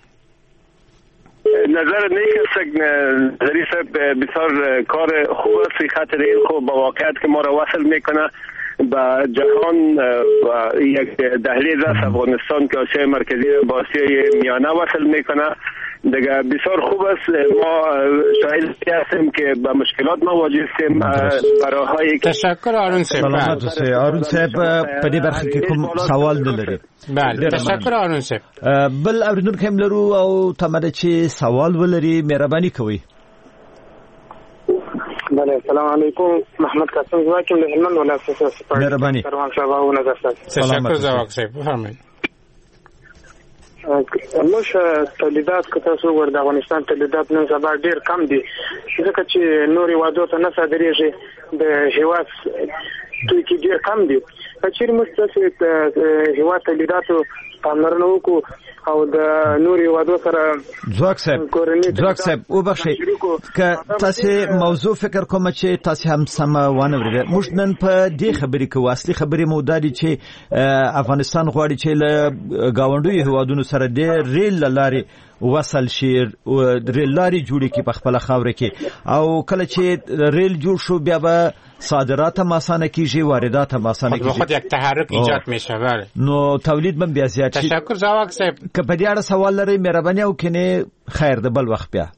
Speaker 11: نظر نیک است نظری صاحب، بسیار کار خوب است. خط ریل خوب با واقعیت که ما را وصل میکنه با جهان و یک دهلیز است افغانستان که آسیای مرکزی با آسیای میانه وصل میکنه. دیگه بسیار خوب است. ما شاهد هستیم که با مشکلات مواجه هستیم براهایی که
Speaker 5: تشکر آرون صاحب.
Speaker 6: سلامت اوسئ آرون صاحب. په دې برخه کې کوم سوال نه لري؟
Speaker 5: بله تشکر آرون صاحب.
Speaker 6: بل اوریدونکو هم لرو او تمه چې سوال ولري مهرباني کوئ.
Speaker 12: بله السلام علیکم، محمد قاسم زواکم له هلمند ولایت څخه.
Speaker 6: مهرباني.
Speaker 12: سلام نظر
Speaker 5: تشکر زواک صاحب بفرمایئ.
Speaker 12: موږ تولیدات که تاسو ور د افغانستان تولیدات نن سبا ډیر کم دي ځکه چې نورې وادو ته نه صادریږي، د هیواد توکي ډیر کم دي. کچېرې موږ تاسو هیواد تولیداتو پاملرنه وکړو او د نورې وادو سره
Speaker 6: ځواک صاحب وبخښئ که تاسو موضوع فکر کوم چې تاسو هم سم وانه ورته موږ نن په دې خبرې کې اصلي خبرې مو دادي چې افغانستان غواړي چې له گاونډیو هیوادونو سره د ریل لارې وصل شي، ریل لارې جوړې کې په خپل خاوره کې او کله چې ریل جوړ شو بیا به صادرات هم آسانه کیږي، واردات هم آسانه کیږي،
Speaker 5: خود یک تحرک ایجاد میشه. بله
Speaker 6: نو تولید من بیا زیات شي.
Speaker 5: تشکر زواک صاحب.
Speaker 6: که په دې اړه سوال لرئ مهرباني وکړئ. خیر د بل وخت بیا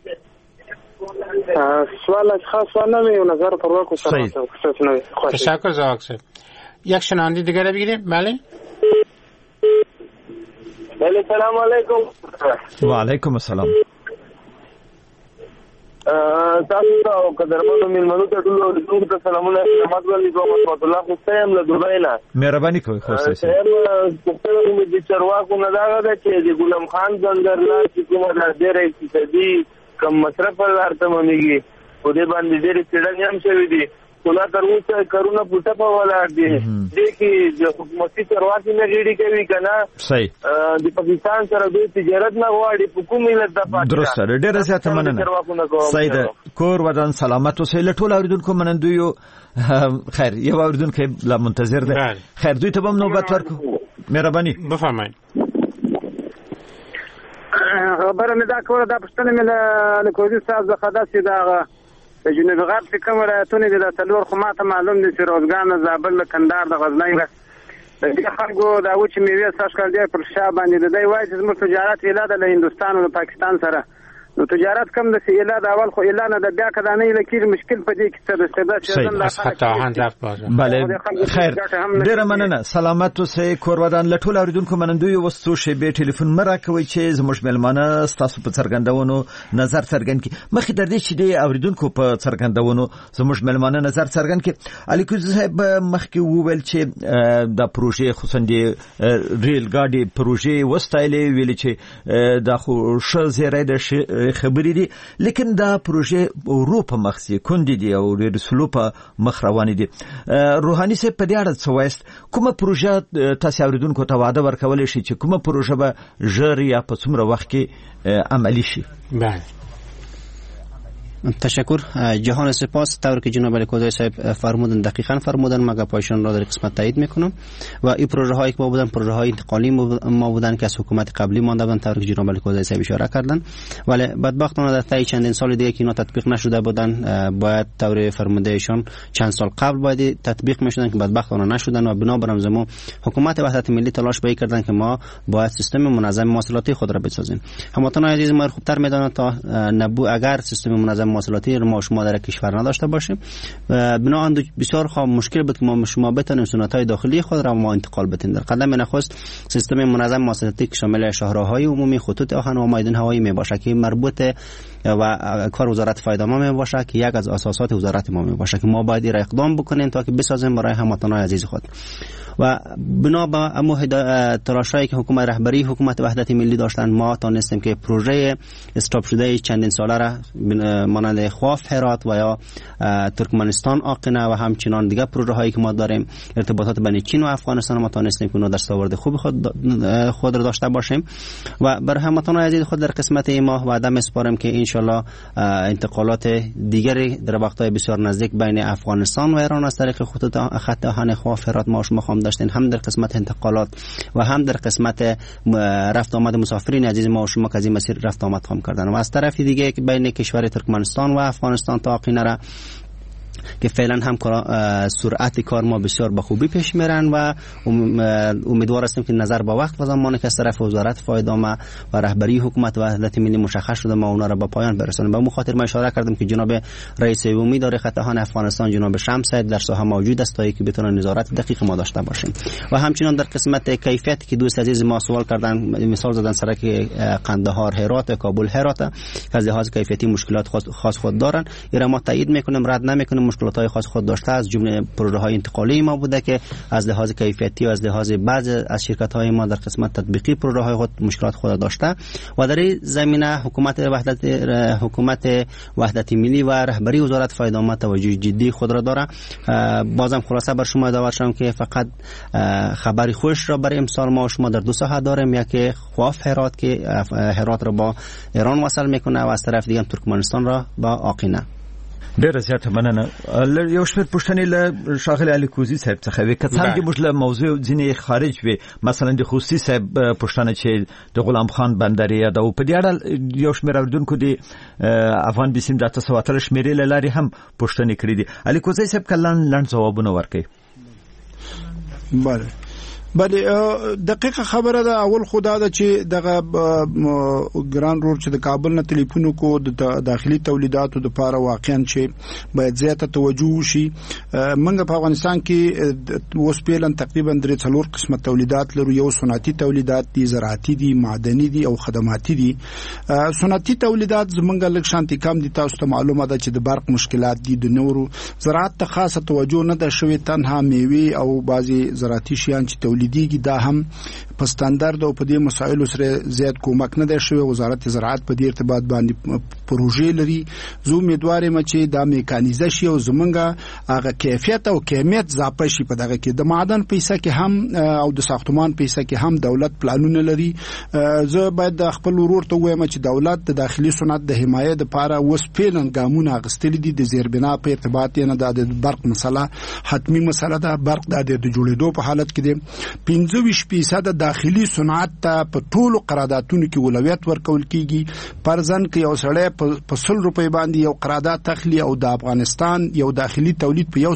Speaker 12: سوال خاص نه یو نظر پر ورکو سره.
Speaker 5: تشکر زواک صاحب. یک شنونده دیگه رو بگیریم. بله
Speaker 12: بله سلام علیکم.
Speaker 6: و علیکم السلام.
Speaker 12: تاسو ته او قدرمنو میلمنو ته ټول ته سلامونه. احمد ولی کوم رحمت الله خو سم له دوبۍ نه.
Speaker 6: مهرباني کوئ. خو سم
Speaker 12: په دې چرواکو نه دا ده چې د ګلم خان بندرلا چې کومه د ډېر اقتصادي کم مصرف ورته مونږي په دې باندې ډېر څېړنې هم شوې دي. ولا تر اوسه کرونا پټه په ولا دي چې د حکومتي چرواکي نه غیړي کوي کنه.
Speaker 6: صحیح.
Speaker 12: د پاکستان سره د تجارت نه غواړي په کوم ملت د پاتې.
Speaker 6: درست ده. ډېر زیات مننه. صحیح ده. کور ودان سلامت اوسئ. له ټول اوریدونکو منندوی. خیر یو اوریدونکو لا منتظر ده. خیر دوی ته هم نوبت ورکو. مهرباني
Speaker 5: بفرمایئ.
Speaker 12: خبره مې دا کوله دا پښتنه مې له کوزي صاحب څخه داسې دا د جنوب غرب چې کوم ولایتونه دي د څلور خو ماته معلوم دي چې روزګان، زابل، کندهار، د غزنی د دې خلکو دا چې میوې سږ کال دی پر شا باندې د دوی وایي چې زموږ تجارت ویلا ده له هندوستان او پاکستان سره نو تجارت کم د سیلا د اول خو اعلان د بیا کدانې لکیر مشکل پدې کې څه د استعداد شدن لا
Speaker 5: فتاحان رفت باشه.
Speaker 6: بله خیر ډیره مننه. سلامت اوسئ کورودان. لټول اوریدونکو منندوی وستو شی به ټلیفون مرا کوي چې زموږ ملمانه تاسو په څرګندونو نظر څرګند کی مخې در دې چې د اوریدونکو په څرګندونو زموږ ملمانه نظر څرګند کی. علي کوزی صاحب مخکې وویل چې د پروژې خصوصا د ریل ګاډي پروژې وستایلې ویل چې د خو ش زیری د خبرې دي لیکن دا پروژې اروپا مخسي کندې دي او د سلو په مخ روان دي. روحاني صاحب په دې اړه څه وایست؟ کومه پروژه تاسو اوریدونکو ته وعده ورکول شي چې کومه پروژه به ژر یا په څومره وخت کې عملی شي؟
Speaker 5: بله
Speaker 7: تشکر. جهان سپاس. طور که جناب الکوزی صاحب فرمودن دقیقاً فرمودن، مگه پایشان را در قسمت تایید میکنم و این پروژه هایی که ما بودن پروژه های انتقالی ما بودن که از حکومت قبلی مانده بودن، طور که جناب الکوزی صاحب اشاره کردن، ولی بدبختانه در طی چندین سال دیگه که اینا تطبیق نشده بودن، باید طور فرموده ایشان چند سال قبل باید تطبیق میشدن که بدبختانه نشدن و بنابراین زمو حکومت وحدت ملی تلاش باید کردن که ما باید سیستم منظم مواصلاتی خود را بسازیم. هموطنان عزیز ما خوبتر میدونن تا نبو اگر سیستم منظم مواصلاتی ما شما در کشور نداشته باشیم، بنابراین بسیار مشکل بود که ما شما بتونیم سنت‌های داخلی خود را ما انتقال بدیم. در قدم نخست سیستم منظم مواصلاتی که شامل شاهراهای عمومی، خطوط آهن و مایدان هوایی می باشه که مربوط و کار وزارت فایده ما می باشه که یک از اساسات وزارت ما می باشه که ما باید را اقدام بکنیم تا که بسازیم برای هموطنان عزیز خود. و بنا به امو تلاشایی که حکومت رهبری حکومت وحدت ملی داشتن، ما تونستیم که پروژه استاپ شده چندین ساله را مانند خواف هرات و یا ترکمنستان آقینه و همچنان دیگه پروژه هایی که ما داریم، ارتباطات بین چین و افغانستان، ما تونستیم که اونها دستاورد خوب خود را داشته باشیم و برای هموطنان عزیز خود در قسمت ما وعده می‌سپارم که ان شاء الله انتقالات دیگری در وقت‌های بسیار نزدیک بین افغانستان و ایران از طریق خط آهن خواف هرات ما شما خواهم داشتین، هم در قسمت انتقالات و هم در قسمت رفت آمد مسافرین عزیز ما و شما که از این مسیر رفت آمد خواهم کردن. و از طرف دیگه بین کشور ترکمنستان و افغانستان تا آقینه را که فعلا هم سرعت کار ما بسیار به خوبی پیش میرن و امیدوار هستیم که نظر با وقت و زمانی که از طرف وزارت فایده و رهبری حکومت وحدت ملی مشخص شده ما اونا را به پایان برسانیم. به مخاطر ما اشاره کردم که جناب رئیس عمومی داره خط آهن افغانستان جناب شمس صاحب در ساحه موجود است تا که بتونه نظارت دقیق ما داشته باشیم. و همچنین در قسمت کیفیت که دوست عزیز ما سوال کردن، مثال زدن سرک قندهار هرات، کابل هرات که از لحاظ کیفیتی مشکلات خاص خود دارن، اینا ما تایید میکنیم، رد نمیکنیم. مشکلات‌های خاص خود داشته، از جمله پروژه‌های انتقالی ما بوده که از لحاظ کیفیتی و از لحاظ بعض از شرکت‌های ما در قسمت تطبیقی پروژه‌های خود مشکلات خود داشته و در این زمینه حکومت وحدت ملی و رهبری وزارت فایده آمد توجه جدی خود را داره. بازم خلاصه بر شما داور شدم که فقط خبری خوش را برای امسال ما و شما در دو ساحه داریم، یکی خواف هرات که هرات را با ایران وصل میکنه و از طرف دیگه ترکمنستان را با آقینه.
Speaker 6: ډیره زیاته مننه. یو شمېر پوښتنې له ښاغلي علي کوزي صاحب څخه وې که څنګه موږ له موضوع ځینې خارج وي، مثلا د خوستي صاحب پوښتنه چې د غلام خان بندر یادو په دې اړه یو شمېر اوریدونکو د افغان بیسیم د 8 شمېرې له لارې هم پوښتنې کړې دي. علي کوزي صاحب کله لنډ ځوابونه ورکړي.
Speaker 8: بله دقیقه خبره ده. اول خدا ده چې دغه ګران رور چې د کابل نه ټلیفون کو د داخلي تولیداتو د لپاره واقعا چې باید زیاته توجه وشي. منګه په افغانستان کې اوس پیلن تقریبا 3 قسمه تولیدات لرو. یو صنعتي تولیدات دي، زراعتي دي، معدني دي او خدماتي دي. صنعتي تولیدات زمونږ لږ شانتي کم دي. تاسو ته معلومه ده چې د برق مشکلات دي، د نورو زراعت ته خاصه توجه نه ده شوې. تنها میوه او بعضي زراعتي شیان چې دیږي دا هم په ستاندرد او په دې مسایلو سره زیات کومک نه دی شوی. وزارت زراعت په دې ارتباط باندې پروژې لري. زه امیدوار یم چې دا میکانیزه شي او زمونږه هغه کیفیت او کمیت اضافه شي. په دغه کې د معدن پیسې کې هم او د ساختمان پیسې کې هم دولت پلانونه لري. زه باید د خپل ورور ته وایم چې دولت د داخلي صنعت د حمایت لپاره اوس پیلن ګامونه اخیستلي دي. د زیربنا په ارتباط نه د برق مسله حتمی مسله ده. برق د جوړېدو په حالت کې دی. 25% داخلي صنعت ته په ټولو قراردادونو کې اولویت ورکول کیږي. فرضاً کې یو سړی په 100 روپۍ باندې یو قرارداد تخلي او د افغانستان یو داخلي تولید په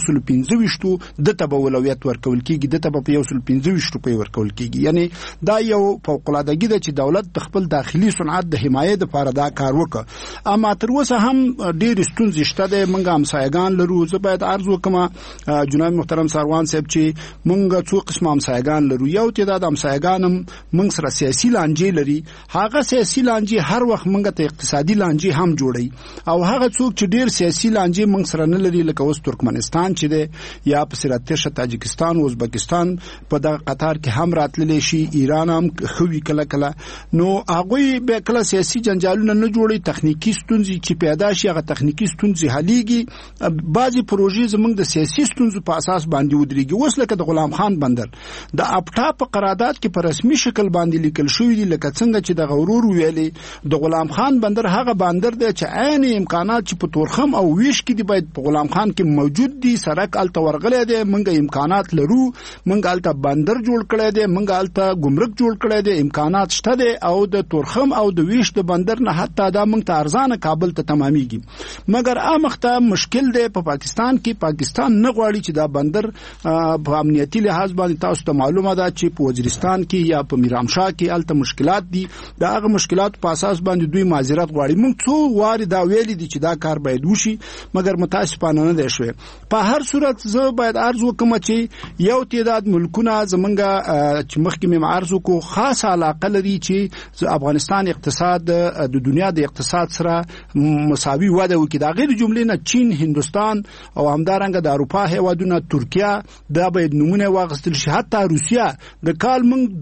Speaker 8: 125 دته به اولویت ورکول کیږي، دته به په 125 روپۍ ورکول کیږي. یعنی دا یو فوق‌العادهګي ده چې دولت د خپل داخلي صنعت د حمایت لپاره دا کار وکړ. اما تر اوسه هم ډېر ستونزې شته ده. موږ همسایګان لرو. زه باید عرض وکړم جناب محترم ساروان صاحب چې موږ څو قسمه همسایګان لرو. یو تعداد همسایګان هم موږ سره سیاسي لانجې لري. هغه سیاسي لانجې هر وخت موږ ته اقتصادي لانجې هم جوړي، او هغه څوک چې ډېر سیاسي لانجې موږ سره نه لري لکه اوس ترکمنستان چې ده یا په سراتشه تاجکستان او ازبکستان په دغه قطار کې هم راتللی شي، ایران هم خوي کله کله، نو هغوی به کله سیاسي جنجالونه نه جوړي. تخنیکی ستونزې چې پیدا شي هغه تخنیکی ستونزې حلېږي. بعضې پروژې زموږ د سیاسي ستونزو په اساس باندې ودرېږي. اوس لکه د غلام خان بندر د اپټا په قرارداد کې په رسمي شکل باندې لیکل شوی دی، لکه څنګه چې د غورور ویلې د غلام خان بندر هغه بندر دی چې عین امکانات چې په تورخم او ویش کې دی باید په غلام خان کې موجود دي. سړک الته ورغلی دی، موږ امکانات لرو، موږ الته بندر جوړ کړی دی، موږ الته ګمرک جوړ کړی دی، امکانات شته دی، او د تورخم او د ویش د بندر نه حتی دا موږ ته ارزانه کابل ته تمامېږي. مګر امخته مشکل دی په پاکستان کې. پاکستان نه غواړي چې دا بندر په امنیتي لحاظ باندې تاسو ته معلومه ده چې په وزیرستان کې یا په میرامشاه کې الته مشکلات دي. دا هغه مشکلات په اساس باندې دوی معذرت غواړي. موږ څو واري دا ویلي دي چې دا کار باید وشي، مګر متاسفانه نه دی شوی. په هر صورت زه باید عرض وکم چې یو تعداد ملکونه زمونږ چې مخکې مې عرض وکړو خاص علاقه لري چې افغانستان اقتصاد د دنیا د اقتصاد سره مساوي وده وکړي. دا غیر جملې نه چین، هندوستان او همدارنګه د اروپا هیوادونه، ترکیه، دا باید نمونه واخیستل شي. حتی روسیه د کال موږ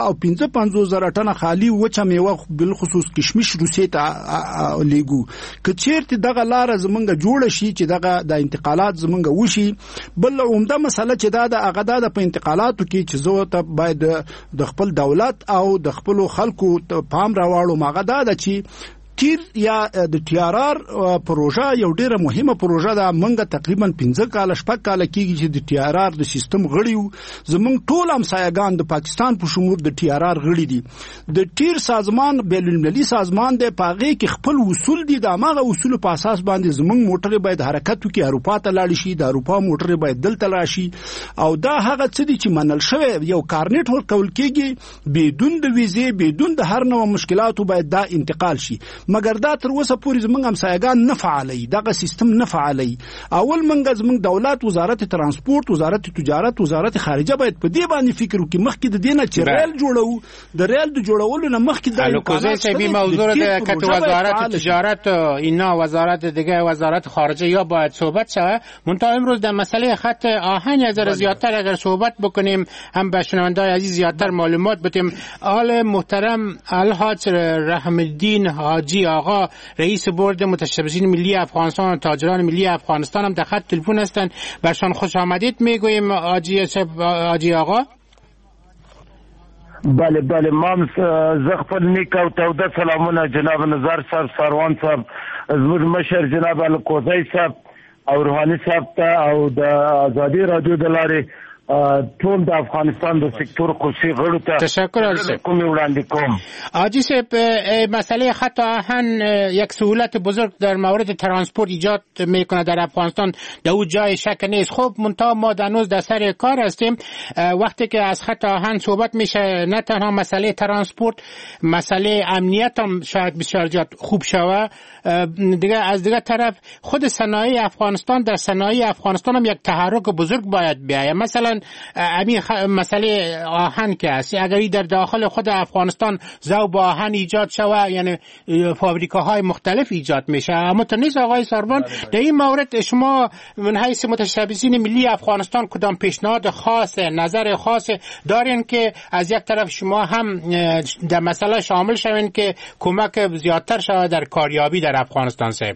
Speaker 8: 2,55,000 ټنه خالي وچه میوه بالخصوص کشمش روسیې ته لیږو. که چیرته دغه لاره زمونږ جوړه شي چې دغه د انتقالات زمونږ وشي. بل عمده مسله چې دا د هغه د په انتقالاتو کې چې زه ته باید د خپل دولت او د خپل خلکو پام راواړو ماغه دا چې تیر یا د ټي آر آر پروژه یو ډیره مهمه پروژه ده. موږ تقریبا 15 کال شپږ کال کېږي چې د ټي آر آر د سیستم غړي یو. زموږ ټول همسایګان د پاکستان په شمول د ټي آر آر غړي دي. د ټیر سازمان بین المللي سازمان دی، په هغې کې خپل اصول دي. د هماغه اصولو په اساس باندې زموږ موټرې باید حرکت وکړي، اروپا ته لاړې شي، د اروپا موټرې باید دلته راشي. او دا هغه څه دي چې منل شوی یو کارنیټ ورکول کېږي بدون د ویزې، بدون د هر نوع مشکلاتو باید دا انتقال شي. مګر دا تر اوسه پورې زموږ همسایګان نه فعالي، دغه سیستم نه فعالي. اول زموږ دولت، وزارت ترانسپورت، وزارت تجارت، وزارت خارجه باید په دې باندې فکر وکړي مخکې د دې نه چې ریل جوړو. د ریل د جوړولو نه مخکې د
Speaker 5: الوکوزه سبی موضوع ده که وزارت تجارت اینا وزارت دیگه وزارت خارجه یا باید صحبت شود. منتها امروز در مسئله خط آهن از زیادتر اگر صحبت بکنیم هم به شنونده‌های عزیز زیادتر معلومات بدیم. آل محترم الحاج رحم الدین حاجی آقا رئیس بورد متشبثین ملی افغانستان و تاجران ملی افغانستان هم در خط تلفن هستند. برشان خوش آمدید میگوییم حاجی آقا.
Speaker 13: بله بله، ما زغفر نیک او توده سلامونه جناب نظر صاحب، ساروان صاحب، زموږ مشر جناب الکوزی صاحب او روحانی صاحب ته او د آزادی رادیو د لارې ټول د افغانستان د سکتور خصوصي غړو ته
Speaker 5: تشکر
Speaker 13: کوم وړاندې کوم.
Speaker 5: حاجی صاحب، مسئله خط آهن یک سهولت بزرگ در مورد ترانسپورت ایجاد میکنه در افغانستان، در اون جای شک نیست. خب منتها ما هنوز در سر کار هستیم. وقتی که از خط آهن صحبت میشه نه تنها مسئله ترانسپورت، مسئله امنیت هم شاید بسیار زیاد خوب شود. دیگه از دیگه طرف خود صنایع افغانستان، در صنایع افغانستان هم یک تحرک بزرگ باید بیاید. مثلا همین مسئله آهن که هست، اگر در داخل خود افغانستان ذوب آهن ایجاد شود، یعنی فابریکاهای مختلف ایجاد میشه. اما تو نیست آقای ساروان، در این مورد شما من حیث متشبثین ملی افغانستان کدام پیشنهاد خاص، نظر خاص دارین که از یک طرف شما هم در مسئله شامل شوین که کمک زیادتر شود در کاریابی در افغانستان صاحب؟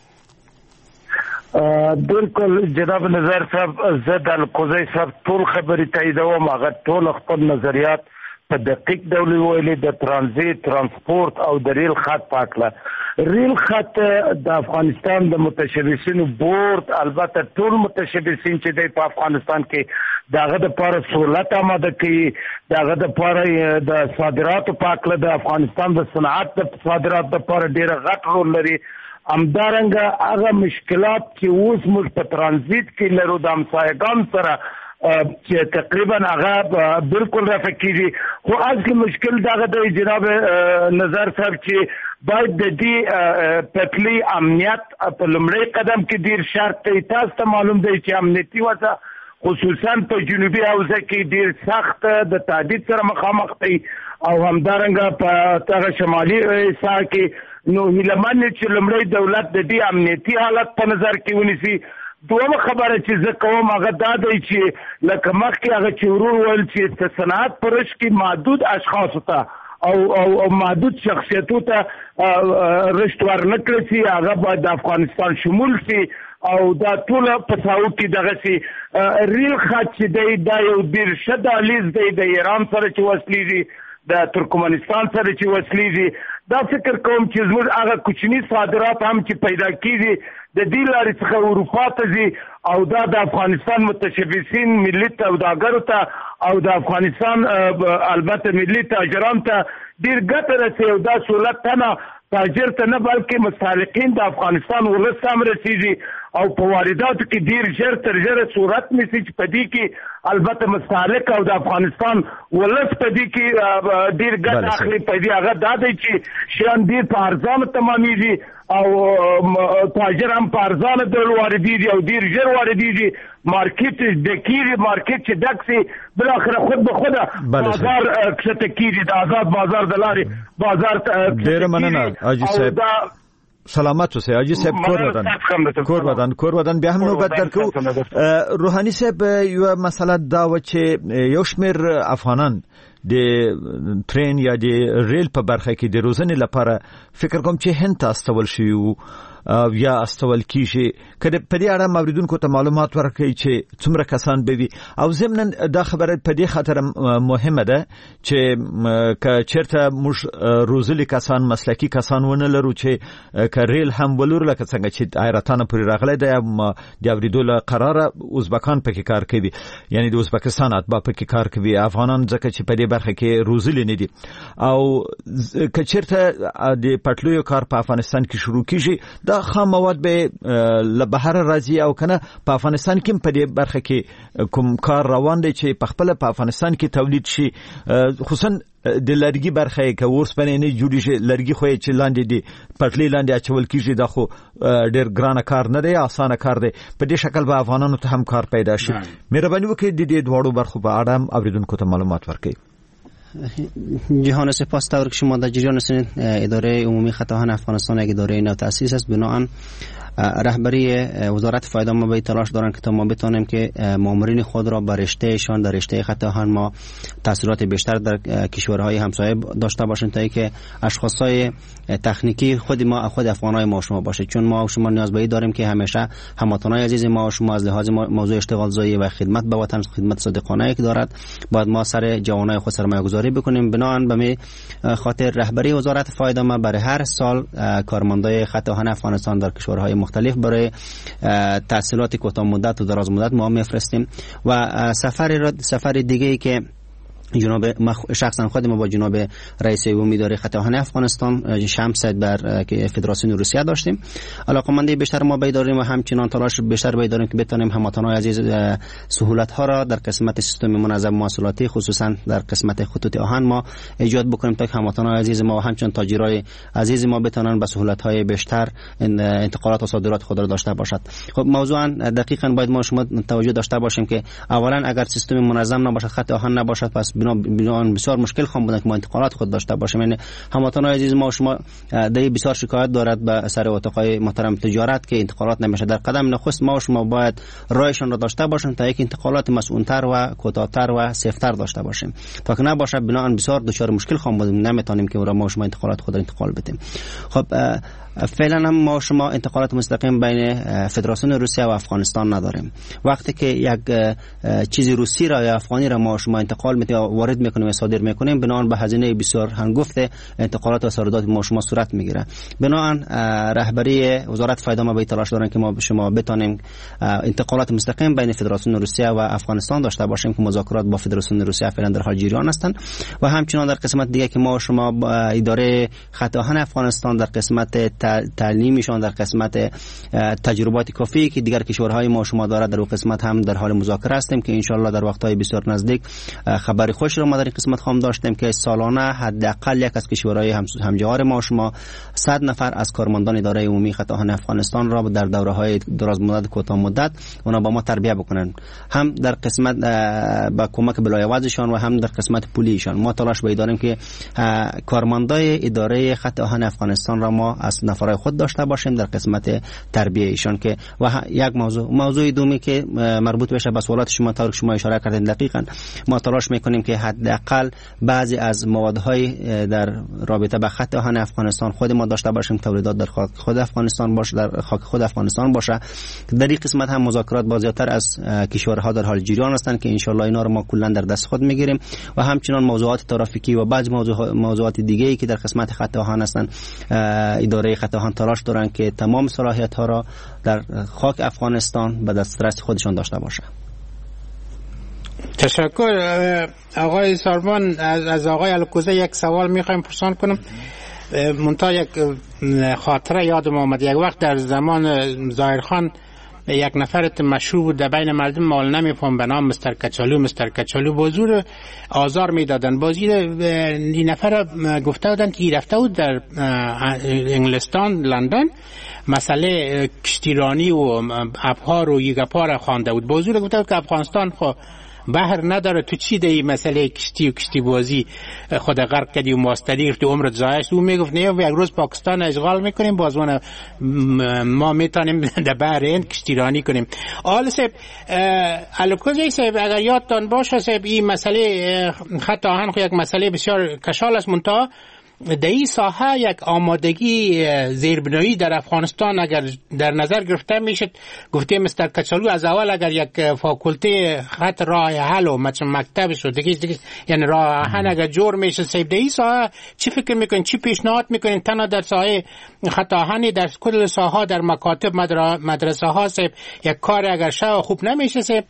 Speaker 13: بالکل جناب نظر صاحب، زه د الکوزی صاحب ټول خبرې تاییدوم. هغه ټول خپل نظریات په دقیق ډول ویلي د ترانزیت، ترانسپورت او د ریل خط په اړه. ریل خط د افغانستان د متشبثینو بورد، البته ټول متشبثین چې په افغانستان کې دغه د لپاره سہولت آماده کوي، دغه د لپاره د صادراتو په هکله د افغانستان د صنعت د صادراتو لپاره ډېر غټ رول لري. همدارنګه هغه مشکلات چې اوس موږ په ترانزیت کې لرو د همسایګانو سره چې تقریبا هغه بالکل رفع کیږي، خو اصلي مشکل دغه د جناب نظر صاحب چې باید د دې پټلۍ امنیت په لومړی قدم کې ډیر شرط دی. تاسو ته معلوم دی چې امنیتي وضع خصوصا په جنوبي حوزه کې ډیر سخت د تهدید سره مخامخ دی او همدارنګه په هغه شمالي ساحه کې. نو هیلهمن چې لومړی دولت د دې امنیتي حالت په نظر کې ونیسي. دومره خبره چې زه کوم هغه دا دی چې لکه مخکې هغه چې ورور ویل چې د صنعت په رشد کې محدود اشخاصو ته او محدود شخصیتو ته رشد ورنکړل شي، هغه باید د افغانستان شمول شي او دا ټول په ساو کې دغه شي ریل خط چې دی دا یو ډېر ښه دهلیز دی د ایران سره چې وصلېږي، د ترکمنستان سره چې وصلېږي. دا فکر کوم چې زموږ هغه کوچني صادرات هم چې پیدا کیږي د دې لارې څخه اروپا ته ځي او دا د افغانستان متشبثین ملي سوداګرو ته او د افغانستان البته ملي تاجرانو ته ډېر ګټه رسوي او دا سهولت نه تاجر ته نه بلکې مستحقین د افغانستان ولس ته هم رسېږي او په وارداتو کې ډېر ژر تر ژره صورت نیسي چې په دې کې البته مستهلک او د افغانستان ولس په دې کې ډېر ګټه اخلي. په دې هغه دا دی چې شیان ډېر په ارزانه تمامېږي او تاجر هم په ارزانه ډول واردېږي او ډېر ژر واردېږي. مارکیټ ډکېږي، مارکیټ چې ډک سي بالاخره خود به خوده بازار کښته کېږي، د آزاد بازار د لارې بازار
Speaker 6: ډېره مننه حاجي صاحب. سلامت اوسئ حاجي صاحب. کور ودان بیا هم نوبت درکو. روحاني صاحب یو مسله دا و چې یو شمېر افغانان د ترین یا د ریل په برخه کې د روزنې لپاره فکر کوم چې هند ته استول شي یا استول کیږي. کله په دې اړه موریدونکو ته معلومات ورکړي چې څومره کسان به وي او ضمناً دا خبره په دې خاطر مهمه ده چې چیرته موږ روزلي کسان مسلکي کسان ونه لرو چې کریل هم ولور لکه څنګه چې حیرتانه پورې راغلی دی د اوریدو له قراره ازبکان پکې کار کوي، یعنی د ازبکستان اتباع پکې کار کوي، افغانان ځکه چې په دې برخه کې روزلي نه دي او که چیرته د پټلویو کار په افغانستان کې شروع کیږي دا خام مواد به له بهر راځي او کنه په افغانستان کې په دې برخه کې کوم کار روان دی چې په خپل په افغانستان کې تولید شي، خصوصا د لرګي برخه کې ورسپنې نه جوړی شي. لرګي خو چې لاندې دی پټلۍ لاندې اچول کیږي دا خو ډېر ګران کار نه دی، اسانه کار دی. په دې شکل به افغانانو ته هم کار پیدا شي. مهرباني وکړئ د دې دواړو برخو په اړه اوریدونکو ته معلومات ورکړئ.
Speaker 7: جهان سپاس طور که شما در جریان هستید. اداره عمومی خطاهان افغانستان یک اداره نو تأسیس است. بنابراین رهبری وزارت فایده ما به تلاش دارن که تا ما بتونیم که مامورین خود را به رشتهشان در رشته خطاهان ما تحصیلات بیشتر در کشورهای همسایه داشته باشیم تا اینکه اشخاصای تکنیکی خود ما خود افغانای ما شما باشه، چون ما شما نیاز به این داریم که همیشه هموطنای عزیز ما شما از لحاظ موضوع اشتغال زایی و خدمت به وطن، خدمت صادقانه که دارد باید ما سر جوانای خود سرمایه گذاری بکنیم. بنابراین به می خاطر رهبری وزارت فایده ما برای هر سال کارمندای خطاهان افغانستان در کشورهای مختلف برای تحصیلات کوتاه مدت و دراز مدت ما میفرستیم و سفر دیگه ای که جناب شخصا خودم با جناب رئیس عمومی اداره خطاهان افغانستان شمس بر فدراسیون روسیه داشتیم. علاقمندی بیشتر ما بیداریم و همچنان تلاش بیشتر بیداریم که بتونیم هموطنان عزیز سهولت ها را در قسمت سیستم منظم مواصلاتی خصوصا در قسمت خطوط آهن ما ایجاد بکنیم تا هموطنان عزیز ما و همچنان تاجرای عزیز ما بتونن با سهولت های بیشتر انتقالات و صادرات خود را داشته باشد. خب موضوعا دقیقاً باید ما شما توجه داشته باشیم که اولا اگر سیستم منظم نباشد، خط آهن نباشد، پس بنابراین بسیار مشکل خواهد بود که ما انتقالات خود داشته باشیم. یعنی هموطنان عزیز ما شما دی بسیار شکایت دارد به سر اتاقای محترم تجارت که انتقالات نمیشه. در قدم نخست ما شما باید رایشان را داشته باشیم تا یک انتقالات مسئول‌تر و کوتاه‌تر و سیفتر داشته باشیم. تا که نباشه بنابراین بسیار دچار مشکل خواهیم بود، نمیتونیم که ما شما انتقالات خود را انتقال بدیم. خب فعلا هم ما شما انتقالات مستقیم بین فدراسیون روسیه و افغانستان نداریم. وقتی که یک چیزی روسی را یا افغانی را ما شما انتقال میدیم وارد میکنیم و صادر میکنیم بنابراین به هزینه بسیار هنگفت انتقالات و واردات ما شما صورت میگیره. بنابراین رهبری وزارت فایده ما به تلاش دارن که ما به شما بتونیم انتقالات مستقیم بین فدراسیون روسیه و افغانستان داشته باشیم که مذاکرات با فدراسیون روسیه فعلا در حال جریان هستند و همچنین در قسمت دیگه که ما شما اداره خط آهن افغانستان در قسمت تعلیمیشان در قسمت تجربات کافی که دیگر کشورهای ما شما داره در اون قسمت هم در حال مذاکره هستیم که ان شاء الله در وقت‌های بسیار نزدیک خبر خوش رو ما در این قسمت خام داشتیم که سالانه حداقل یک از کشورهای همجوار ما شما 100 نفر از کارمندان اداره عمومی خط آهن افغانستان را در دوره‌های دراز مدت کوتاه مدت اونا با ما تربیت بکنن، هم در قسمت با کمک بلایوازشان و هم در قسمت پولیشان. ما تلاش باید داریم که کارمندای اداره خط آهن افغانستان را ما از نفرای خود داشته باشیم در قسمت تربیه ایشان که و یک موضوع دومی که مربوط بشه به سوالات شما طور شما اشاره کردین دقیقاً ما تلاش میکنیم که حداقل بعضی از موادهای در رابطه با خط آهن افغانستان خود ما داشته باشیم، تولیدات در خاک خود افغانستان باشه، در خاک خود افغانستان باشه. در این قسمت هم مذاکرات با زیادتر از کشورها در حال جریان هستند که ان شاء الله اینا رو ما کلا در دست خود میگیریم و همچنین موضوعات ترافیکی و بعض موضوعات دیگه ای که در قسمت خط آهن هستند اداره خط آهن تلاش دارن که تمام صلاحیت ها را در خاک افغانستان به دسترس خودشان داشته باشه.
Speaker 5: تشکر آقای ساربان. از آقای الکوزه یک سوال میخوایم پرسان کنم. منتها یک خاطره یادم آمد. یک وقت در زمان ظاهرخان یک نفرت مشهور بود در بین مردم مال نمیفهم به نام مستر کچالو بازور آزار میدادن. بازی این نفر گفته بودن که رفته بود در انگلستان لندن مسئله کشتیرانی و ابها رو یگپا را خوانده بود. بازور گفته بود که افغانستان خو بحر نداره، تو چی دی مسئله کشتی و کشتی بازی خود غرق کردی و ماستری تو عمرت ضایع شد. او میگفت نه یک روز پاکستان اشغال میکنیم بازونه ما میتونیم در بحر هند کشتیرانی کنیم. آل صاحب الکوزی صاحب اگر یادتان باشه صاحب این مسئله خط آهن خو یک مسئله بسیار کشال است، منتها در این ساحه یک آمادگی زیربنایی در افغانستان اگر در نظر گرفته میشد. گفته مستر کچالو از اول اگر یک فاکولته خط راه حل و مکتب شد دیگه یعنی راه آهن اگر جور میشه صاحب در این ساحه چی فکر میکنین، چی پیشنهاد میکنین تنها در ساحه خط آهن در کل ساحه در مکاتب مدرسه ها صاحب یک کار اگر شاه خوب نمیشه صاحب؟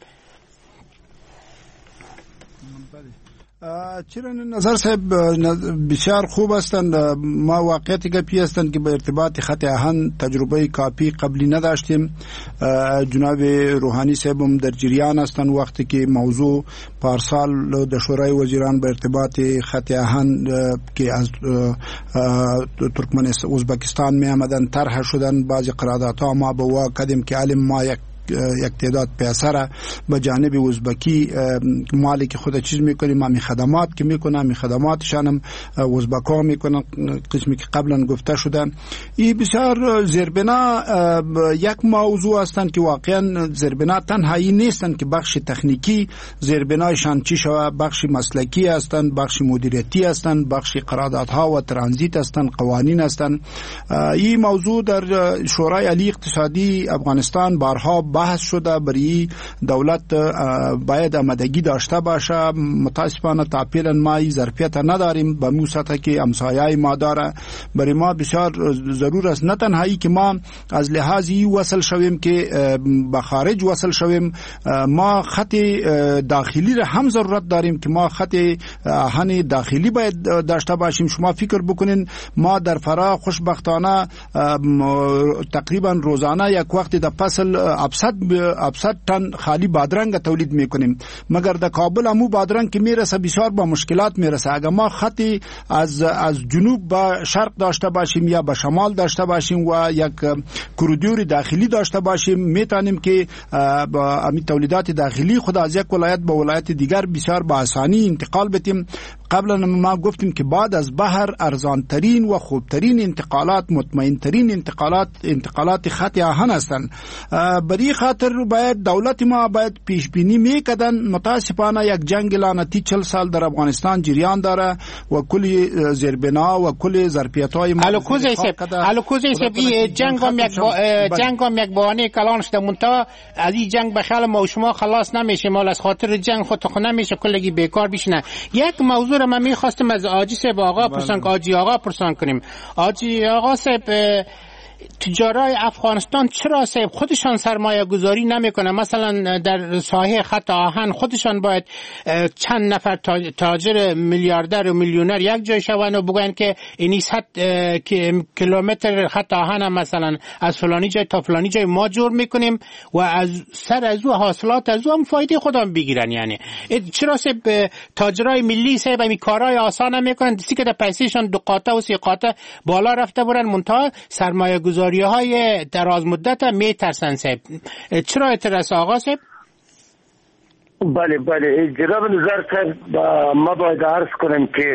Speaker 8: چرا نظر صاحب بسیار خوب هستند. ما واقعیت گپی هستند که به ارتباط خط آهن تجربه کافی قبلی نداشتیم. جناب روحانی صاحب هم در جریان هستند وقتی که موضوع پارسال در شورای وزیران به ارتباط خط آهن که از ترکمنستان ازبکستان می آمدن طرح شدن بعضی قراردادها ما به وا کردیم که علم ما یک تعداد پیسه به جانب ازبکی مالک خود چیز میکنیم، ما می خدمات که میکنم می خدماتشان هم ازبکا میکنن قسمی که قبلا گفته شده. این بسیار زیربنا یک موضوع هستند که واقعا زیربنا تنهایی نیستند که بخش تکنیکی زیربنایشان چی شود، بخش مسلکی هستند، بخش مدیریتی هستند، بخش قراردادها و ترانزیت هستند، قوانین هستند. این موضوع در شورای عالی اقتصادی افغانستان بارها بحث شده. برای دولت باید آمادگی داشته باشه. متاسفانه تا فعلا ما این ظرفیت نداریم به مو سطح که همسایه‌ای ما داره. برای ما بسیار ضرور است نه تنهایی که ما از لحاظی وصل شویم که به خارج وصل شویم، ما خط داخلی را هم ضرورت داریم که ما خط آهن داخلی باید داشته باشیم. شما فکر بکنین ما در فرا خوشبختانه تقریبا روزانه یک وقت در فصل 700 تن خالی بادرنگ تولید میکنیم، مگر در کابل همو بادرنگ که میرسه بسیار با مشکلات میرسه. اگر ما خطی از جنوب به شرق داشته باشیم یا به شمال داشته باشیم و یک کوریدور داخلی داشته باشیم میتونیم که با تولیدات داخلی خود از یک ولایت به ولایت دیگر بسیار با آسانی انتقال بدیم. قبلا ما گفتیم که بعد از بحر ارزان ترین و خوب ترین انتقالات، مطمئن ترین انتقالات خط آهن هستند. برای خاطر باید دولت ما باید پیش بینی میکردن. متاسفانه یک جنگ لعنتی 40 سال در افغانستان جریان داره و کلی زیربنا و کلی ظرفیت‌های
Speaker 5: الکوزی سب این جنگ هم یک بهانه کلان شده. منتها از این جنگ بخل ما و شما خلاص نمیشه، مال از خاطر جنگ خود خود نمیشه کلگی بیکار بشینه. یک موضوع رو من میخواستم از آجی صاحب آقا پرسان، آجی آقا پرسان کنیم. آجی آقا صاحب، تجارای افغانستان چرا صاحب خودشان سرمایه گذاری نمیکنه؟ مثلا در ساحه خط آهن خودشان باید چند نفر تاجر میلیاردر و میلیونر یک جای شوند و بگن که اینی 100 کیلومتر خط آهن هم مثلا از فلانی جای تا فلانی جای ما جور میکنیم و از سر از او حاصلات از او هم فایده خودم بگیرن. یعنی چرا صاحب تاجرای ملی صاحب این کارهای آسان نمیکنن؟ دستی که در پیسهشان 2 قاطع و 3 قاطع بالا رفته برن، منتها سرمایه گذاری های دراز مدت می ترسن. صاحب چرا اعتراض آقا صاحب؟
Speaker 13: بله جناب نظر صاحب، ما باید عرض کنیم که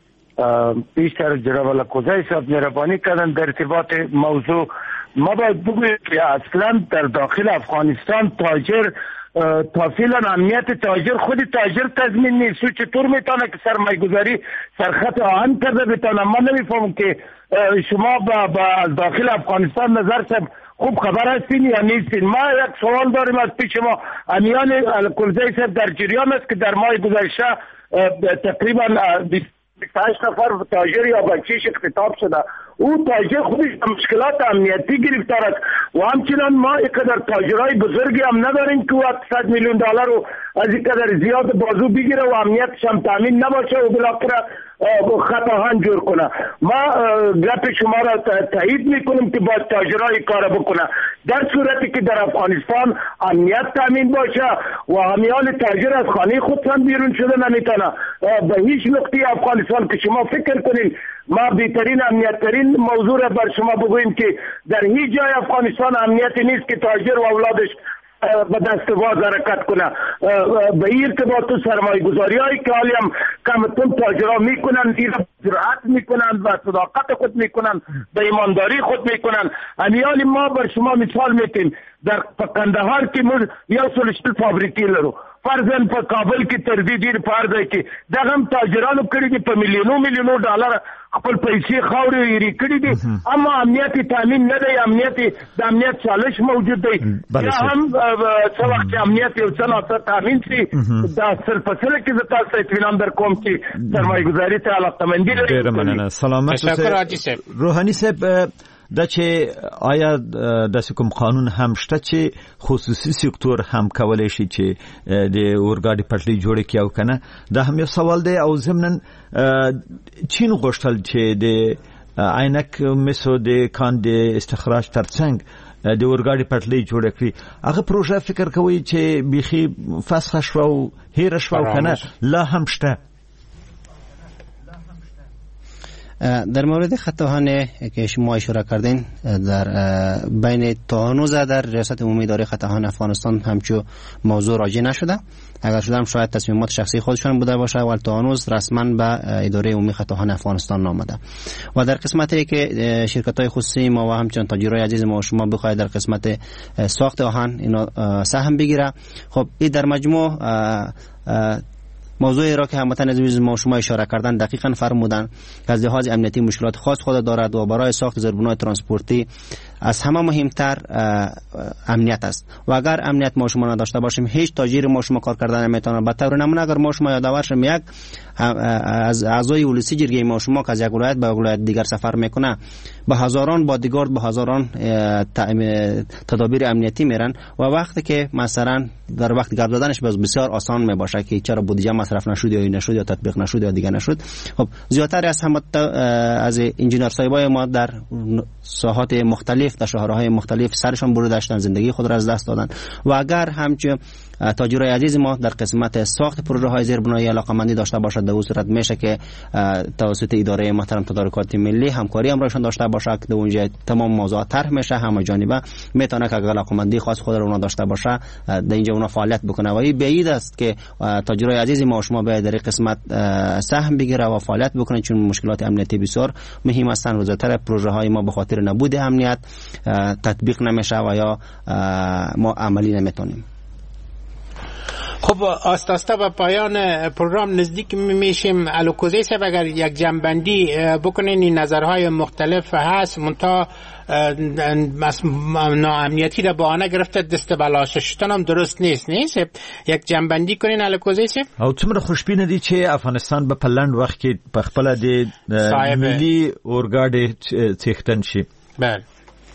Speaker 13: بیشتر جناب الکوزی صاحب مهربانی کردن در ارتباط موضوع. ما باید بگویم که اصلا در داخل افغانستان تاجر تفصیلا امنیت تاجر خود تاجر تضمین نیست. چطور میتونه که سرمایه گذاری سرخط آهن کرده بتونه؟ من نمیفهمم که شما با داخل افغانستان نظر صاحب خوب خبر هستین یا نیستین. ما یک سوال داریم از پیش ما. امیان الکوزی صاحب در جریان است که در ماه گذشته تقریبا 28 نفر تاجر یا بچه‌ش اختطاف شده. او تاجر خودش مشکلات امنیتی گرفتار است و همچنان ما اینقدر تاجرای بزرگی هم نداریم که $100 میلیون رو از اینقدر زیاد بازو بگیره و امنیتش هم تامین نباشه و بالاخره خط آهن جور کنه. ما گپ شما را تایید میکنیم که باید تاجرای کار بکنه در صورتی که در افغانستان امنیت تامین باشه و همیان تاجر از خانه خود هم بیرون شده نمیتونه. به هیچ نقطه افغانستان که شما فکر کنین، ما بهترین امنیت ترین موضوع را بر شما بگوییم که در هیچ جای افغانستان امنیتی نیست که تاجر و اولادش به دست باز حرکت کنه. به این ارتباط سرمایه گذاری هایی که حالی هم کمتون تاجرها میکنن، جرأت میکنن و صداقت خود میکنن، به ایمانداری خود میکنن. امیال ما بر شما مثال میتیم در قندهار که یا سلشتل فابریکی لرو، فرزن په کابل کې تر دې ډیر فرض کې دغه تاجرانو کړی دي په میلیونو ډالر خپل پیسې خاورې یې کړی دي، اما امنیت تامین نه دی. د امنیت چالش موجود دی. یا هم څه وخت امنیت یو څه نه تامین شي دا صرف سره کې زه تاسو اطمینان در کوم چې سرمایه گذاري ته علاقمندي لري.
Speaker 6: ډیر مننه. سلامت اوسئ. روحاني صاحب، دا چې آیا د کوم قانون هم شته چې خصوصي سکتور هم کولای شي چې د اورګاډي پټلۍ جوړ کړي او کنه؟ دا هم یو سوال دی. او ضمن چین غوښتل چې د عینک مسو د کان د استخراج ترڅنګ د اورګاډي پټلۍ جوړ کړي. هغه پروژه فکر کوي چې بيخي فسخ شو او هیر شو او کنه لا هم شته؟
Speaker 7: در مورد خط آهن که شما اشاره کردین، در بین تا هنوز در ریاست عمومی اداره خط آهن افغانستان همچو موضوع راجع نشده. اگر شده هم شاید تصمیمات شخصی خودشان بوده باشه، ولی تا هنوز رسما به اداره عمومی خط آهن افغانستان نامده. و در قسمتی که شرکت‌های خصوصی ما و همچنین تاجرای عزیز ما و شما بخواید در قسمت ساخت آهن اینا سهم بگیره، خب این در مجموع موضوعی را که هموطن عزیز ما شما اشاره کردن دقیقاً فرمودن که از لحاظ امنیتی مشکلات خاص خود دارد و برای ساخت زیربنای ترانسپورتی از همه مهمتر امنیت است. و اگر امنیت ما شما نداشته باشیم، هیچ تاجر ما شما کار کردن نمیتونه. به طور نمونه اگر ما شما یادآور شیم یک از اعضای ولسی جرگه ما شما که از یک ولایت به ولایت دیگر سفر میکنه، به هزاران بادیگارد، به هزاران تدابیر امنیتی میرن و وقتی که مثلا در وقت گرد دادنش بسیار آسان میباشه که چرا بودجه مصرف نشد یا نشد یا تطبیق نشد یا دیگه نشد. خب زیادتر از هم از انجینر صاحبای ما در ساحات مختلف در شهرهای مختلف سرشان برده داشتن، زندگی خود را از دست دادن. و اگر همچنین تاجرای عزیز ما در قسمت ساخت پروژه های زیربنایی علاقمندی داشته باشد، در اون صورت میشه که توسط اداره محترم تدارکات ملی همکاری همراهشان داشته باشه که اونجا تمام موضوعات طرح میشه، همه جانبه میتونه که علاقمندی خاص خود رو داشته باشه در اینجا اونا فعالیت بکنه. و این بعید است که تاجرای عزیز ما شما به در قسمت سهم بگیره و فعالیت بکنه، چون مشکلات امنیتی بسیار مهم هستند. روزتر پروژه های ما به خاطر نبود امنیت تطبیق نمیشه و یا ما عملی نمیتونیم.
Speaker 5: خب آسته به پایان پروگرام نزدیک میشیم. الوکوزی صاحب اگر یک جنبندی بکنین، این نظرهای مختلف هست، منتها ناامنیتی را بهانه گرفته دست بلاش شدن هم درست نیست. یک جنبندی کنین الوکوزی صاحب.
Speaker 6: او څومره خوشبینه دي چې افغانستان به پلند وخت کې په خپل د ملي اورګاډي څښتن شي؟
Speaker 5: بله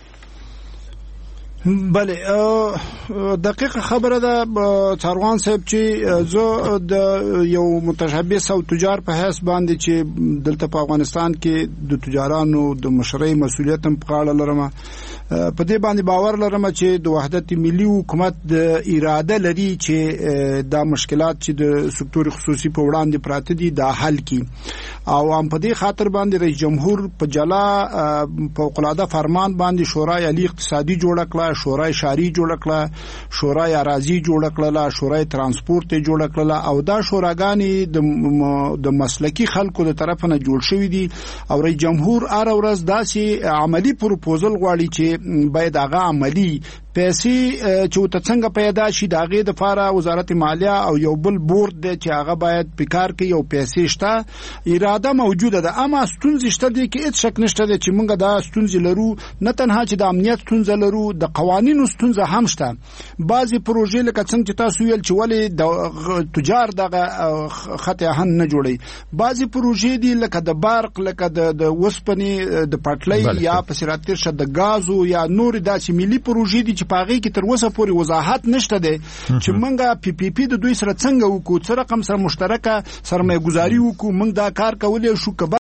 Speaker 8: بله دقیق خبره ده څاروان صاحب چې زه د یو متشبث او تجار په حیث باندې چې دلته په افغانستان کې د تجارانو د مشرۍ مسؤلیت هم په غاړه لرم، په دې باندې باور لرم چې د وحدت ملي حکومت د اراده لري چې دا مشکلات چې د سکتور خصوصي په وړاندې پراته دي دا حل کړي، او هم په دې خاطر باندې رئیس جمهور په جلا فوق العاده فرمان باندې شورای عالی اقتصادي جوړ کړه، شورای شهري جوړ کړه، شورای اراضي جوړ کړه، شورای ترانسپورت جوړ کړه، او دا شوراګانې د مسلکی خلکو د طرف نه جوړ شوې دي، او رئیس جمهور هر ورځ داسې عملی پروپوزل غواړي چې باید هغه عملی پیسې چې ته څنګه پیدا شي داغه د فاره وزارت مالیه او یو بل بورډ دی چې هغه باید پکار کوي او پیسې شته، اراده موجوده ده، اما ستونزې شته دي کې هیڅ شک نشته دی چې موږ دا ستونزې لرو، نه تنها چې د امنیت ستونزه لرو، د قوانینو ستونزه هم شته. بعضی پروژې لکه څنګه چې تاسو ویل چې ولې د تجار دغه خط اهن نه جوړي، بعضی پروژې دي لکه د برق، لکه د وسپنې د پټلۍ یا په سراتیر شه د غازو یا نور داسې ملي پروژې دي چې پاغي کې تر اوسه پورې وضاحت نشته ده چې منګه پی پی پی د دوی سره څنګه وکړو، څه رقم سره مشترکه سرمایه گذاري وکړو، موږ دا کار کولای شو.